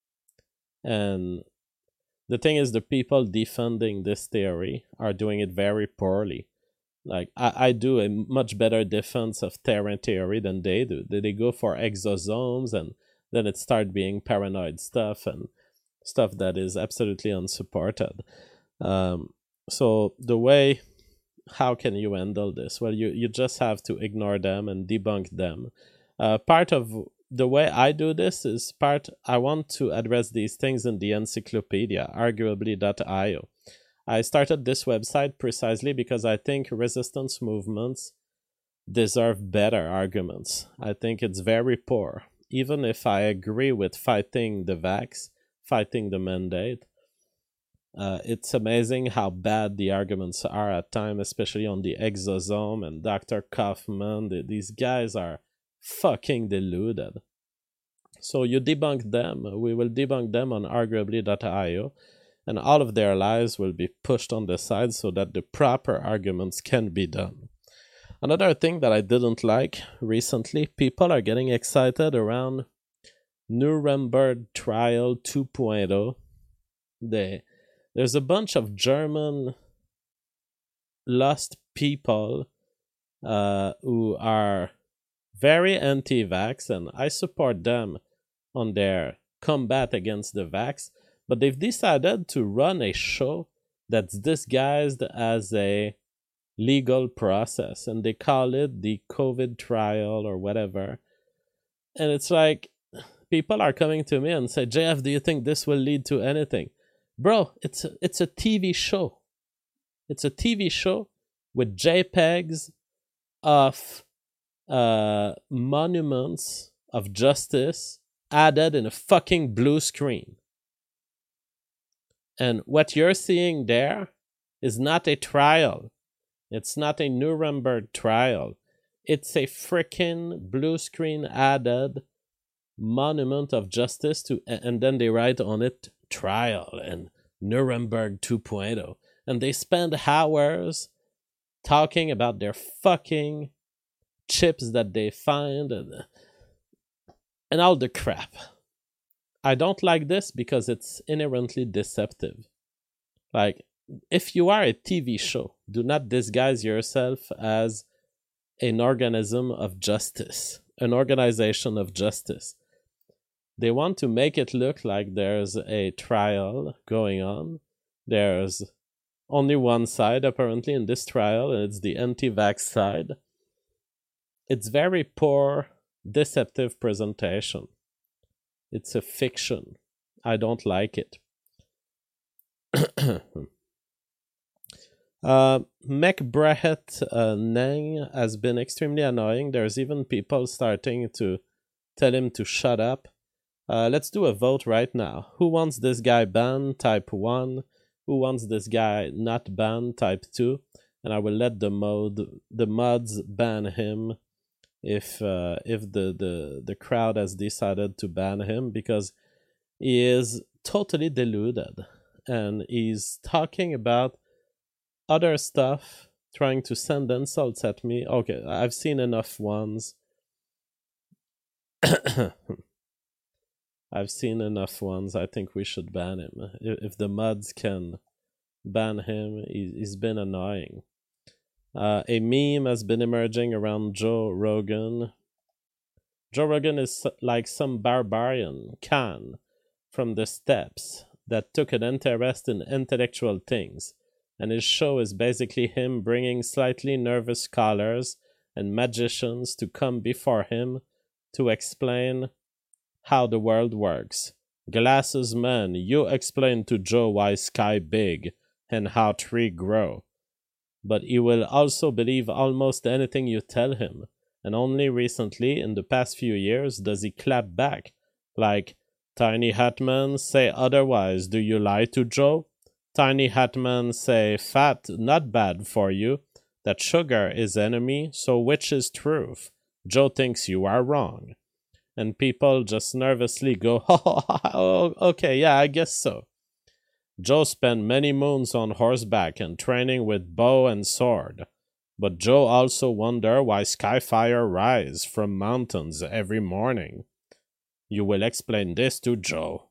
and the thing is, the people defending this theory are doing it very poorly. Like, I, I do a much better defense of Terran theory than they do. They, they go for exosomes, and then it starts being paranoid stuff and stuff that is absolutely unsupported. Um, so the way, how can you handle this? Well, you, you just have to ignore them and debunk them. Uh, part of the way I do this is part, I want to address these things in the encyclopedia, arguably dot i o. I started this website precisely because I think resistance movements deserve better arguments. I think it's very poor. Even if I agree with fighting the vax, fighting the mandate, uh, it's amazing how bad the arguments are at times, especially on the exosome and Doctor Kaufman. The, these guys are fucking deluded. So you debunk them. We will debunk them on arguably dot i o. And all of their lies will be pushed on the side so that the proper arguments can be done. Another thing that I didn't like recently, people are getting excited around Nuremberg Trial two point oh. They, there's a bunch of German lost people uh, who are very anti-vax, and I support them on their combat against the vax. But they've decided to run a show that's disguised as a legal process, and they call it the COVID trial or whatever. And it's like, people are coming to me and say, J F, do you think this will lead to anything? Bro, it's a, it's a T V show. It's a T V show with JPEGs of uh, monuments of justice added in a fucking blue screen. And what you're seeing there is not a trial. It's not a Nuremberg trial. It's a freaking blue screen added monument of justice to, and then they write on it trial and Nuremberg two point oh. And they spend hours talking about their fucking chips that they find and, and all the crap. I don't like this because it's inherently deceptive. Like, if you are a T V show, do not disguise yourself as an organism of justice, an organization of justice. They want to make it look like there's a trial going on. There's only one side, apparently, in this trial, and it's the anti-vax side. It's very poor, deceptive presentation. It's a fiction. I don't like it. uh, McBrahet uh, Nang has been extremely annoying. There's even people starting to tell him to shut up. Uh, let's do a vote right now. Who wants this guy banned? Type one. Who wants this guy not banned? Type two. And I will let the mod the mods ban him if uh, if the, the, the crowd has decided to ban him, because he is totally deluded and he's talking about other stuff, trying to send insults at me. Okay, I've seen enough ones. I've seen enough ones. I think we should ban him. If the mods can ban him, he's been annoying. Uh, a meme has been emerging around Joe Rogan. Joe Rogan is like some barbarian Khan from the steppes that took an interest in intellectual things, and his show is basically him bringing slightly nervous scholars and magicians to come before him to explain how the world works. Glasses man, you explain to Joe why sky big and how tree grow. But he will also believe almost anything you tell him, and only recently, in the past few years, does he clap back, like, Tiny Hatman say otherwise, do you lie to Joe? Tiny Hatman say fat not bad for you, that sugar is enemy, so which is truth? Joe thinks you are wrong. And people just nervously go, oh, okay, yeah, I guess so. Joe spent many moons on horseback and training with bow and sword. But Joe also wonder why skyfire rise from mountains every morning. You will explain this to Joe.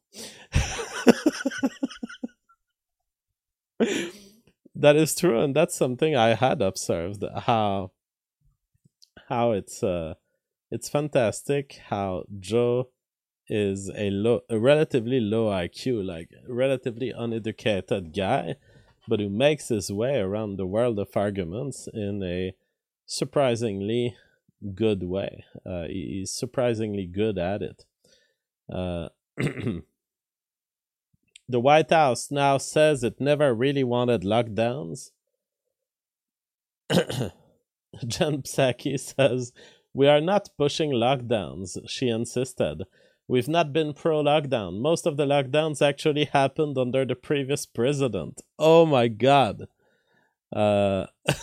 That is true, and that's something I had observed, how how it's uh it's fantastic how Joe is a low a relatively low I Q, like relatively uneducated guy, but who makes his way around the world of arguments in a surprisingly good way. Uh, he's surprisingly good at it. Uh, the White House now says it never really wanted lockdowns. Jen Psaki says, we are not pushing lockdowns, she insisted. We've not been pro-lockdown. Most of the lockdowns actually happened under the previous president. Oh my god. Uh,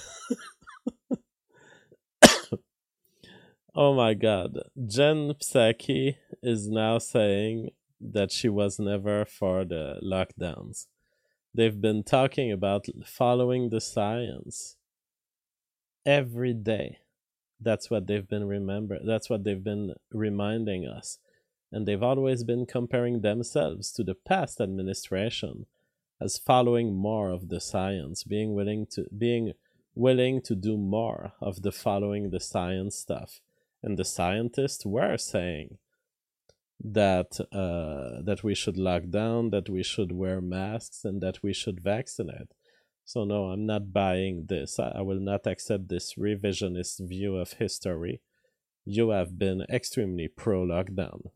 oh my god. Jen Psaki is now saying that she was never for the lockdowns. They've been talking about following the science every day. That's what they've been remember. That's what they've been reminding us. And they've always been comparing themselves to the past administration as following more of the science, being willing to being willing to do more of the following the science stuff. And the scientists were saying that uh, that we should lock down, that we should wear masks, and that we should vaccinate. So no, I'm not buying this. I, I will not accept this revisionist view of history. You have been extremely pro-lockdown.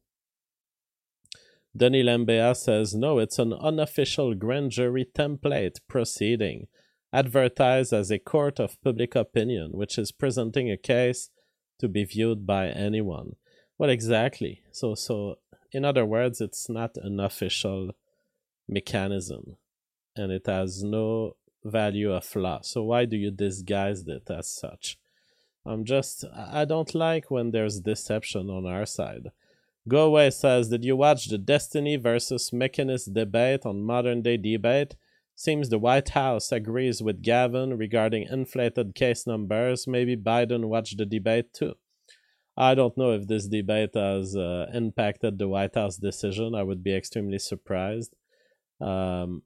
Denis Lambea says, no, it's an unofficial grand jury template proceeding, advertised as a court of public opinion, which is presenting a case to be viewed by anyone. Well, exactly. So, so in other words, it's not an official mechanism, and it has no value of law. So why do you disguise it as such? I'm just, I don't like when there's deception on our side. Go Away says, did you watch the Destiny versus Mechanist debate on Modern Day Debate? Seems the White House agrees with Gavin regarding inflated case numbers. Maybe Biden watched the debate too. I don't know if this debate has uh, impacted the White House decision. I would be extremely surprised. Um,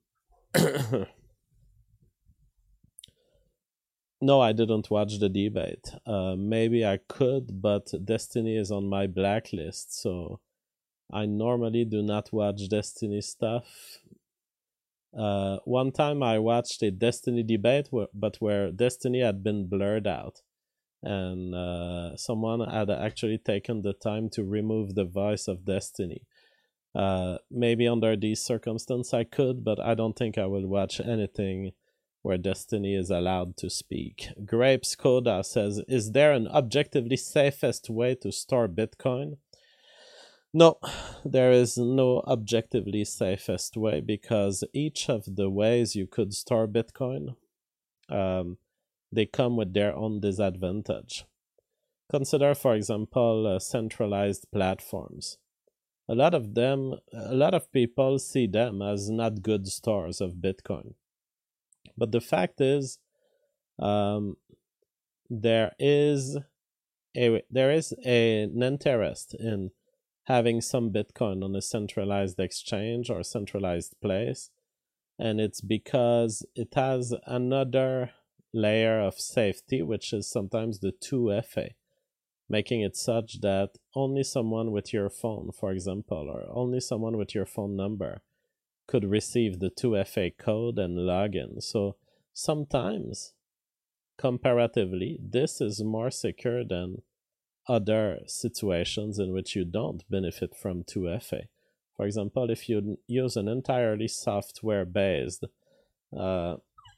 no, I didn't watch the debate. Uh, maybe I could, but Destiny is on my blacklist, so I normally do not watch Destiny stuff. Uh, one time I watched a Destiny debate, where, but where Destiny had been blurred out. And uh, someone had actually taken the time to remove the voice of Destiny. Uh, maybe under these circumstances I could, but I don't think I will watch anything where Destiny is allowed to speak. Grapes Coda says, is there an objectively safest way to store Bitcoin? No, there is no objectively safest way, because each of the ways you could store Bitcoin, um, they come with their own disadvantage. Consider, for example, uh, centralized platforms. A lot of them, a lot of people see them as not good stores of Bitcoin. But the fact is, um, there is a there is a, an interest in having some Bitcoin on a centralized exchange or centralized place, and it's because it has another layer of safety, which is sometimes the two F A, making it such that only someone with your phone, for example, or only someone with your phone number could receive the two F A code and log in. So sometimes, comparatively, this is more secure than other situations in which you don't benefit from two F A. For example, if you use an entirely software-based uh,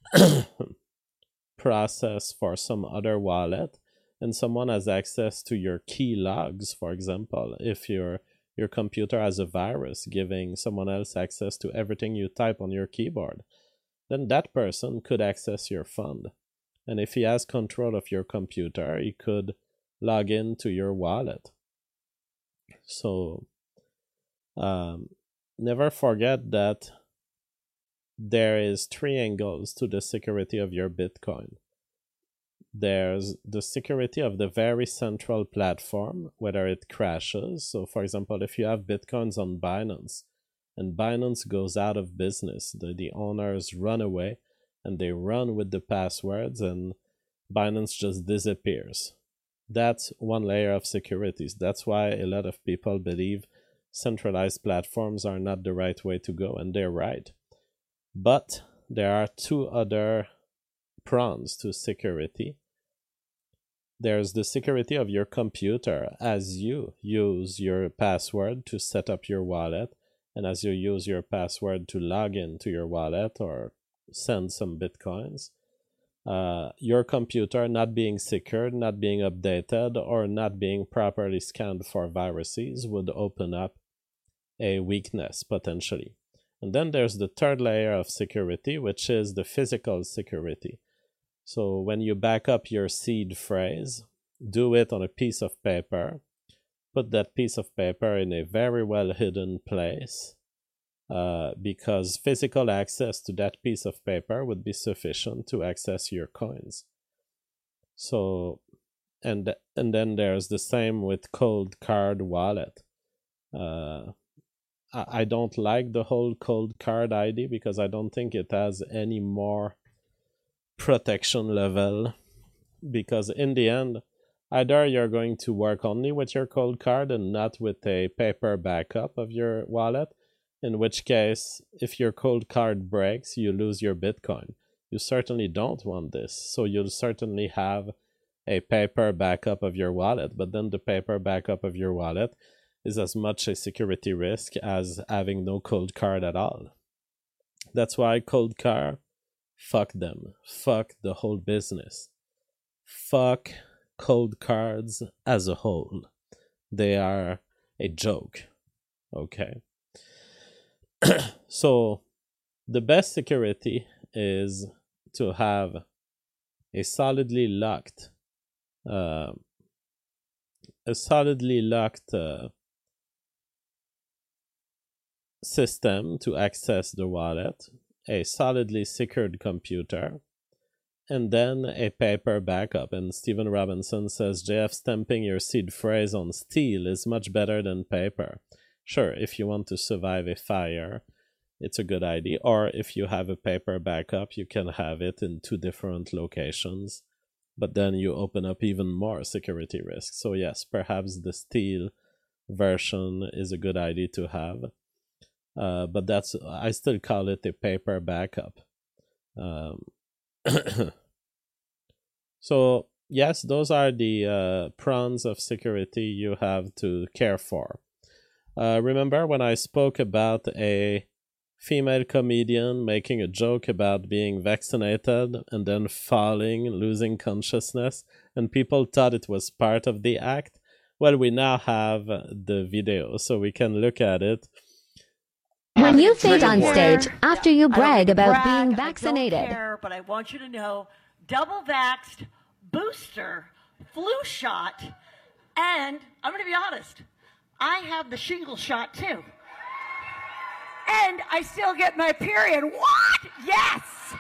process for some other wallet, and someone has access to your key logs, for example, if your your computer has a virus giving someone else access to everything you type on your keyboard, then that person could access your fund. And if he has control of your computer, he could log into your wallet. So um, never forget that there is three angles to the security of your Bitcoin. There's the security of the very central platform, whether it crashes. So for example, if you have Bitcoins on Binance and Binance goes out of business, the, the owners run away and they run with the passwords and Binance just disappears. That's one layer of securities. That's why a lot of people believe centralized platforms are not the right way to go, and they're right. But there are two other prongs to security. There's the security of your computer as you use your password to set up your wallet, and as you use your password to log into your wallet or send some Bitcoins. Uh, your computer not being secured, not being updated, or not being properly scanned for viruses would open up a weakness potentially. And then there's the third layer of security, which is the physical security. So when you back up your seed phrase, do it on a piece of paper, put that piece of paper in a very well hidden place, uh, because physical access to that piece of paper would be sufficient to access your coins. So, and and then there's the same with cold card wallet. Uh, I, I don't like the whole cold card I D because I don't think it has any more protection level, because in the end, either you're going to work only with your cold card and not with a paper backup of your wallet, in which case, if your cold card breaks, you lose your Bitcoin. You certainly don't want this, so you'll certainly have a paper backup of your wallet, but then the paper backup of your wallet is as much a security risk as having no cold card at all. That's why cold card, fuck them. Fuck the whole business. Fuck cold cards as a whole. They are a joke. Okay. So, the best security is to have a solidly locked, uh, a solidly locked uh, system to access the wallet, a solidly secured computer, and then a paper backup. And Stephen Robinson says, J F, stamping your seed phrase on steel is much better than paper. Sure, if you want to survive a fire, it's a good idea. Or if you have a paper backup, you can have it in two different locations. But then you open up even more security risks. So yes, perhaps the steel version is a good idea to have. Uh, but that's, I still call it a paper backup. Um, so yes, those are the uh, prongs of security you have to care for. Uh, remember when I spoke about a female comedian making a joke about being vaccinated and then falling, losing consciousness, and people thought it was part of the act? Well, we now have the video, so we can look at it. When you faint on stage after you brag about brag, being vaccinated. I don't care, but I want you to know, double vaxxed, booster, flu shot, and I'm going to be honest, I have the shingle shot too. And I still get my period. What? Yes!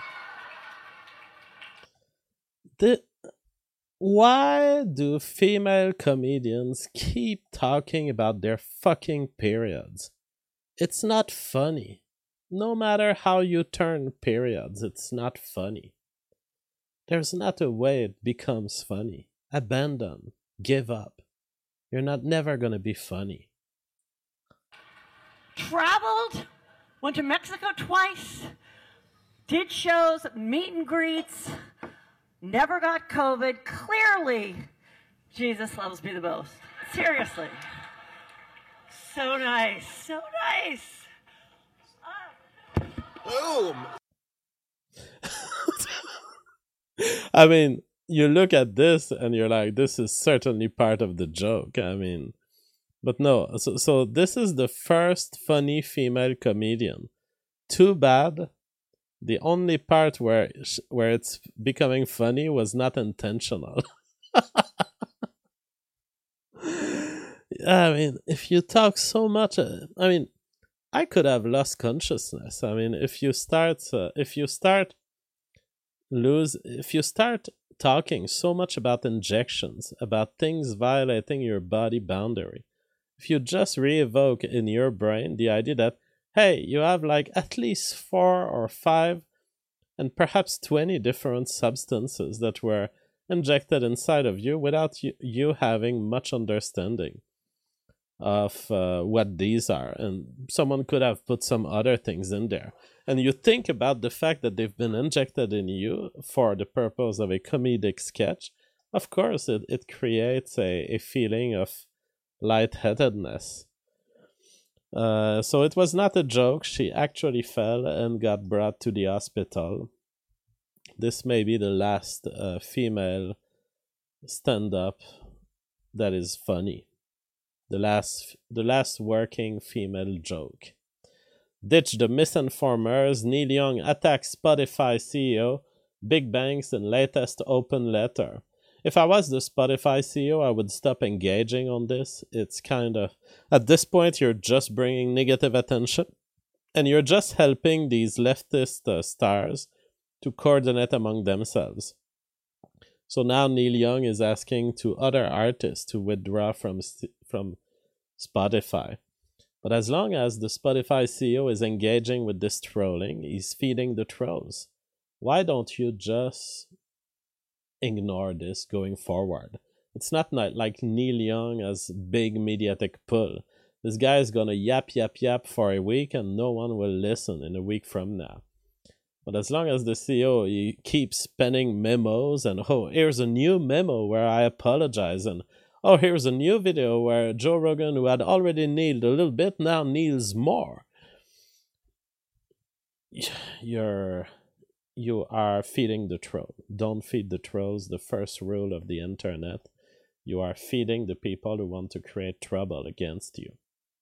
The, why do female comedians keep talking about their fucking periods? It's not funny. No matter how you turn periods, it's not funny. There's not a way it becomes funny. Abandon. Give up. You're not never gonna be funny. Traveled Went to Mexico twice, did shows, meet and greets, never got COVID. Clearly, Jesus loves me the most. Seriously. So nice, so nice. Boom. I mean, you look at this and you're like, this is certainly part of the joke. I mean, but no. So, so this is the first funny female comedian. Too bad. The only part where where it's becoming funny was not intentional. I mean, if you talk so much, uh, I mean, I could have lost consciousness. I mean, if you start, uh, if you start lose, if you start talking so much about injections, about things violating your body boundary, if you just re-evoke in your brain the idea that, hey, you have like at least four or five and perhaps twenty different substances that were injected inside of you without you, you having much understanding of uh, what these are, and someone could have put some other things in there, and you think about the fact that they've been injected in you for the purpose of a comedic sketch, of course it, it creates a, a feeling of lightheadedness. Uh, so it was not a joke. She actually fell and got brought to the hospital. This may be the last uh, female stand-up that is funny. The last, the last working female joke. Ditch the misinformers. Neil Young attacks Spotify C E O. Big banks in latest open letter. If I was the Spotify C E O, I would stop engaging on this. It's kind of, at this point, you're just bringing negative attention, and you're just helping these leftist uh, stars to coordinate among themselves. So now Neil Young is asking to other artists to withdraw from from Spotify. But as long as the Spotify C E O is engaging with this trolling, he's feeding the trolls. Why don't you just ignore this going forward? It's not like Neil Young has big mediatic pull. This guy is gonna yap yap yap for a week and no one will listen in a week from now. But as long as the C E O he keeps penning memos and, oh, here's a new memo where I apologize, and oh, here's a new video where Joe Rogan, who had already kneeled a little bit, now kneels more. You're, you are feeding the troll. Don't feed the trolls. The first rule of the internet. You are feeding the people who want to create trouble against you.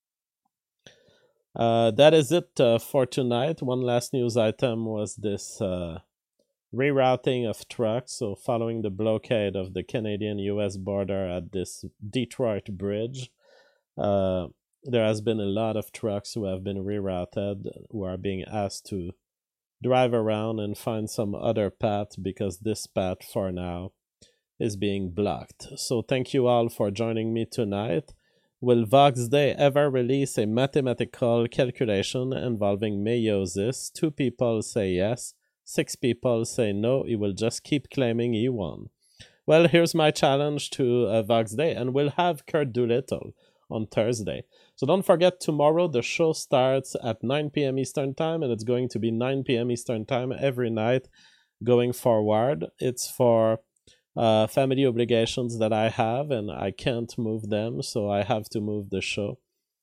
Uh, that is it uh, for tonight. One last news item was this uh, rerouting of trucks. So following the blockade of the Canadian-U S border at this Detroit bridge, uh, there has been a lot of trucks who have been rerouted, who are being asked to drive around and find some other path because this path for now is being blocked. So thank you all for joining me tonight. Will Vox Day ever release a mathematical calculation involving meiosis? Two people say yes, six people say no. He will just keep claiming he won. Well, here's my challenge to uh, Vox Day, and we'll have Kurt Doolittle on Thursday. So don't forget, tomorrow the show starts at nine p.m. Eastern Time, and it's going to be nine p.m. Eastern Time every night going forward. It's for Uh, family obligations that I have, and I can't move them, so I have to move the show.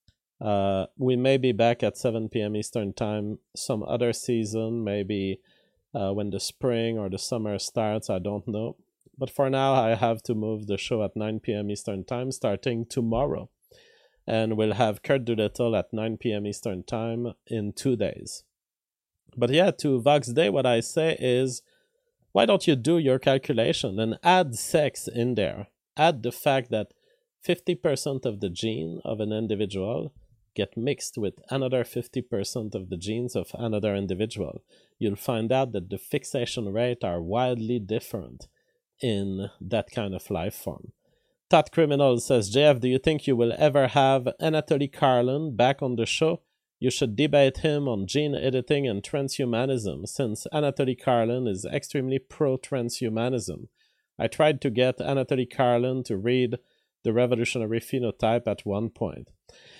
Uh, we may be back at seven p.m. Eastern Time some other season, maybe uh, when the spring or the summer starts, I don't know. But for now, I have to move the show at nine p.m. Eastern Time starting tomorrow. And we'll have Kurt Doolittle at nine p.m. Eastern Time in two days. But yeah, to Vox Day, what I say is, why don't you do your calculation and add sex in there? Add the fact that fifty percent of the gene of an individual get mixed with another fifty percent of the genes of another individual. You'll find out that the fixation rates are wildly different in that kind of life form. Tot Criminal says, J F, do you think you will ever have Anatoly Karlin back on the show? You should debate him on gene editing and transhumanism, since Anatoly Karlin is extremely pro-transhumanism. I tried to get Anatoly Karlin to read The Revolutionary Phenotype at one point.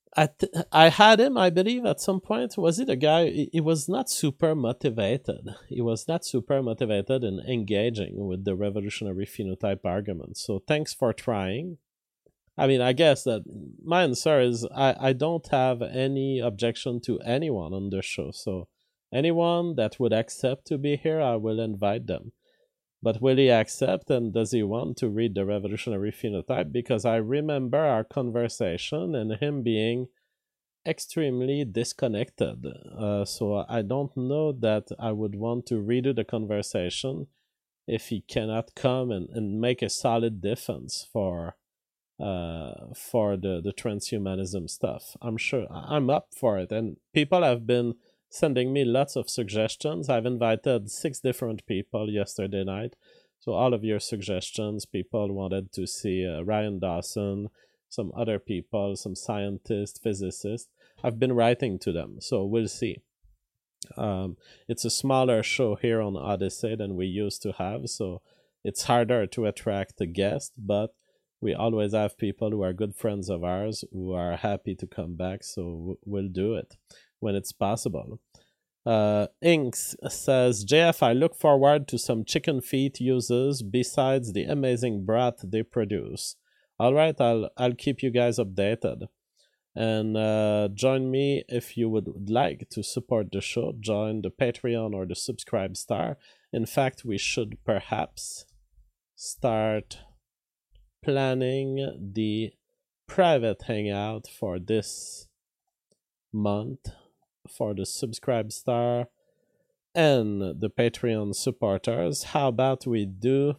I th- I had him, I believe, at some point. Was it a guy? He, he was not super motivated. He was not super motivated in engaging with the revolutionary phenotype argument. So thanks for trying. I mean, I guess that my answer is I, I don't have any objection to anyone on the show. So anyone that would accept to be here, I will invite them. But will he accept, and does he want to read the revolutionary phenotype? Because I remember our conversation and him being extremely disconnected. Uh, so I don't know that I would want to redo the conversation if he cannot come and, and make a solid defense for uh, for the, the transhumanism stuff. I'm sure I'm up for it. And people have been sending me lots of suggestions. I've invited six different people yesterday night. So all of your suggestions, people wanted to see uh, Ryan Dawson, some other people, some scientists, physicists. I've been writing to them, so we'll see. Um, it's a smaller show here on Odyssey than we used to have, so it's harder to attract a guest, but we always have people who are good friends of ours who are happy to come back, so we'll do it when it's possible. Uh, Inks says, J F, I look forward to some chicken feet uses besides the amazing broth they produce. All right, I'll I'll keep you guys updated. And uh, join me if you would like to support the show. Join the Patreon or the Subscribe Star. In fact, we should perhaps start planning the private hangout for this month for the Subscribe Star and the Patreon supporters. How about we do,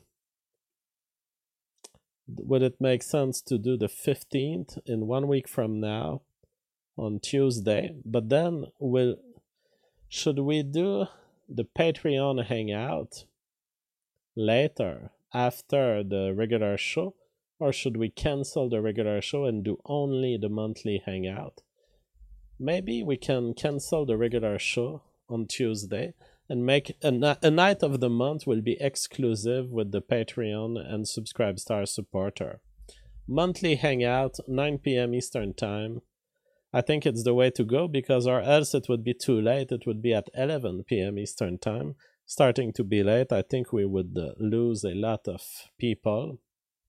would it make sense to do the fifteenth in one week from now on Tuesday? But then we'll, should we do the Patreon hangout later after the regular show, or should we cancel the regular show and do only the monthly hangout? Maybe we can cancel the regular show on Tuesday and make a, a night of the month will be exclusive with the Patreon and Subscribe Star supporter. Monthly hangout, nine p.m. Eastern Time. I think it's the way to go, because or else it would be too late. It would be at eleven p.m. Eastern Time. Starting to be late, I think we would uh, lose a lot of people.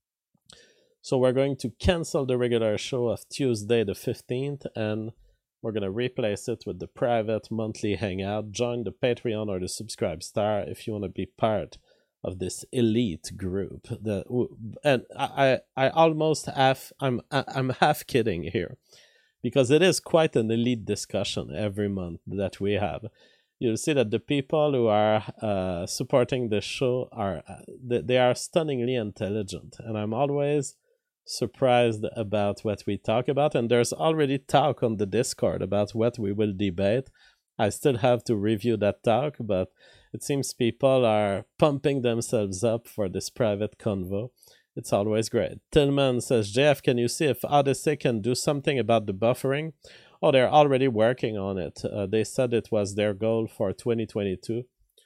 So we're going to cancel the regular show of Tuesday the fifteenth, and we're going to replace it with the private monthly hangout. Join the Patreon or the Subscribe Star if you want to be part of this elite group. The, and I, I almost half, I'm, I'm half kidding here, because it is quite an elite discussion every month that we have. You'll see that the people who are uh, supporting the show are, they, they are stunningly intelligent. And I'm always surprised about what we talk about, and there's already talk on the Discord about what we will debate. I still have to review that talk, but it seems people are pumping themselves up for this private convo. It's always great. Tillman says, J F, can you see if Odyssey can do something about the buffering? Oh, they're already working on it. Uh, they said it was their goal for twenty twenty-two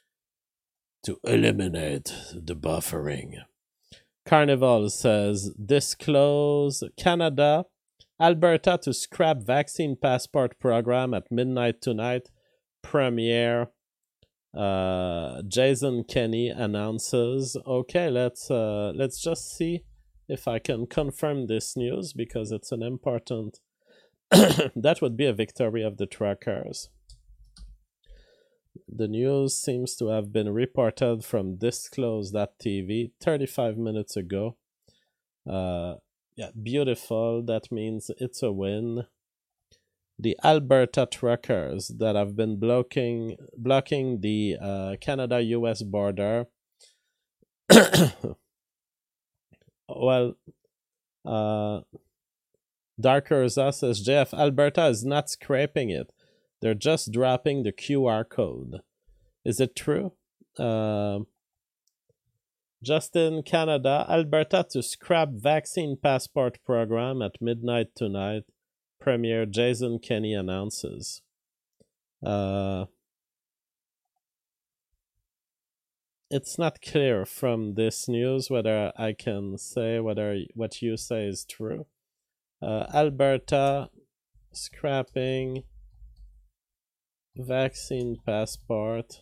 to eliminate the buffering. Carnival says, disclose Canada, Alberta to scrap vaccine passport program at midnight tonight. Premiere, uh, Jason Kenney announces. Okay, let's uh, let's just see if I can confirm this news, because it's an important. That would be a victory of the truckers. The news seems to have been reported from disclose dot t v thirty-five minutes ago. Uh, yeah, beautiful. That means it's a win. The Alberta truckers that have been blocking blocking the uh, Canada U S border. Well, uh, Darker Urza says, J F, Alberta is not scraping it. They're just dropping the Q R code. Is it true? Uh, Justin, Canada, Alberta to scrap vaccine passport program at midnight tonight. Premier Jason Kenney announces. Uh, it's not clear from this news whether I can say whether what you say is true. Uh, Alberta scrapping vaccine passport.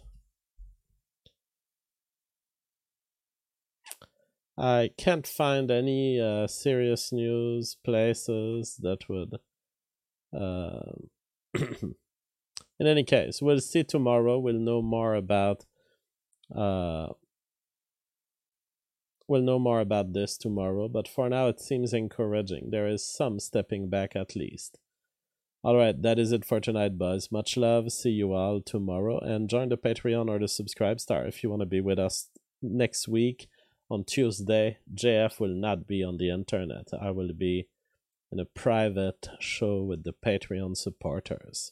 I can't find any uh, serious news places that would. Uh, in any case, we'll see tomorrow. We'll know more about. Uh, we'll know more about this tomorrow. But for now, it seems encouraging. There is some stepping back at least. All right, that is it for tonight, Buzz. Much love. See you all tomorrow, and join the Patreon or the Subscribe Star if you want to be with us next week. On Tuesday, J F will not be on the internet. I will be in a private show with the Patreon supporters.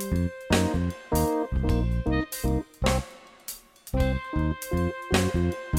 Thank you.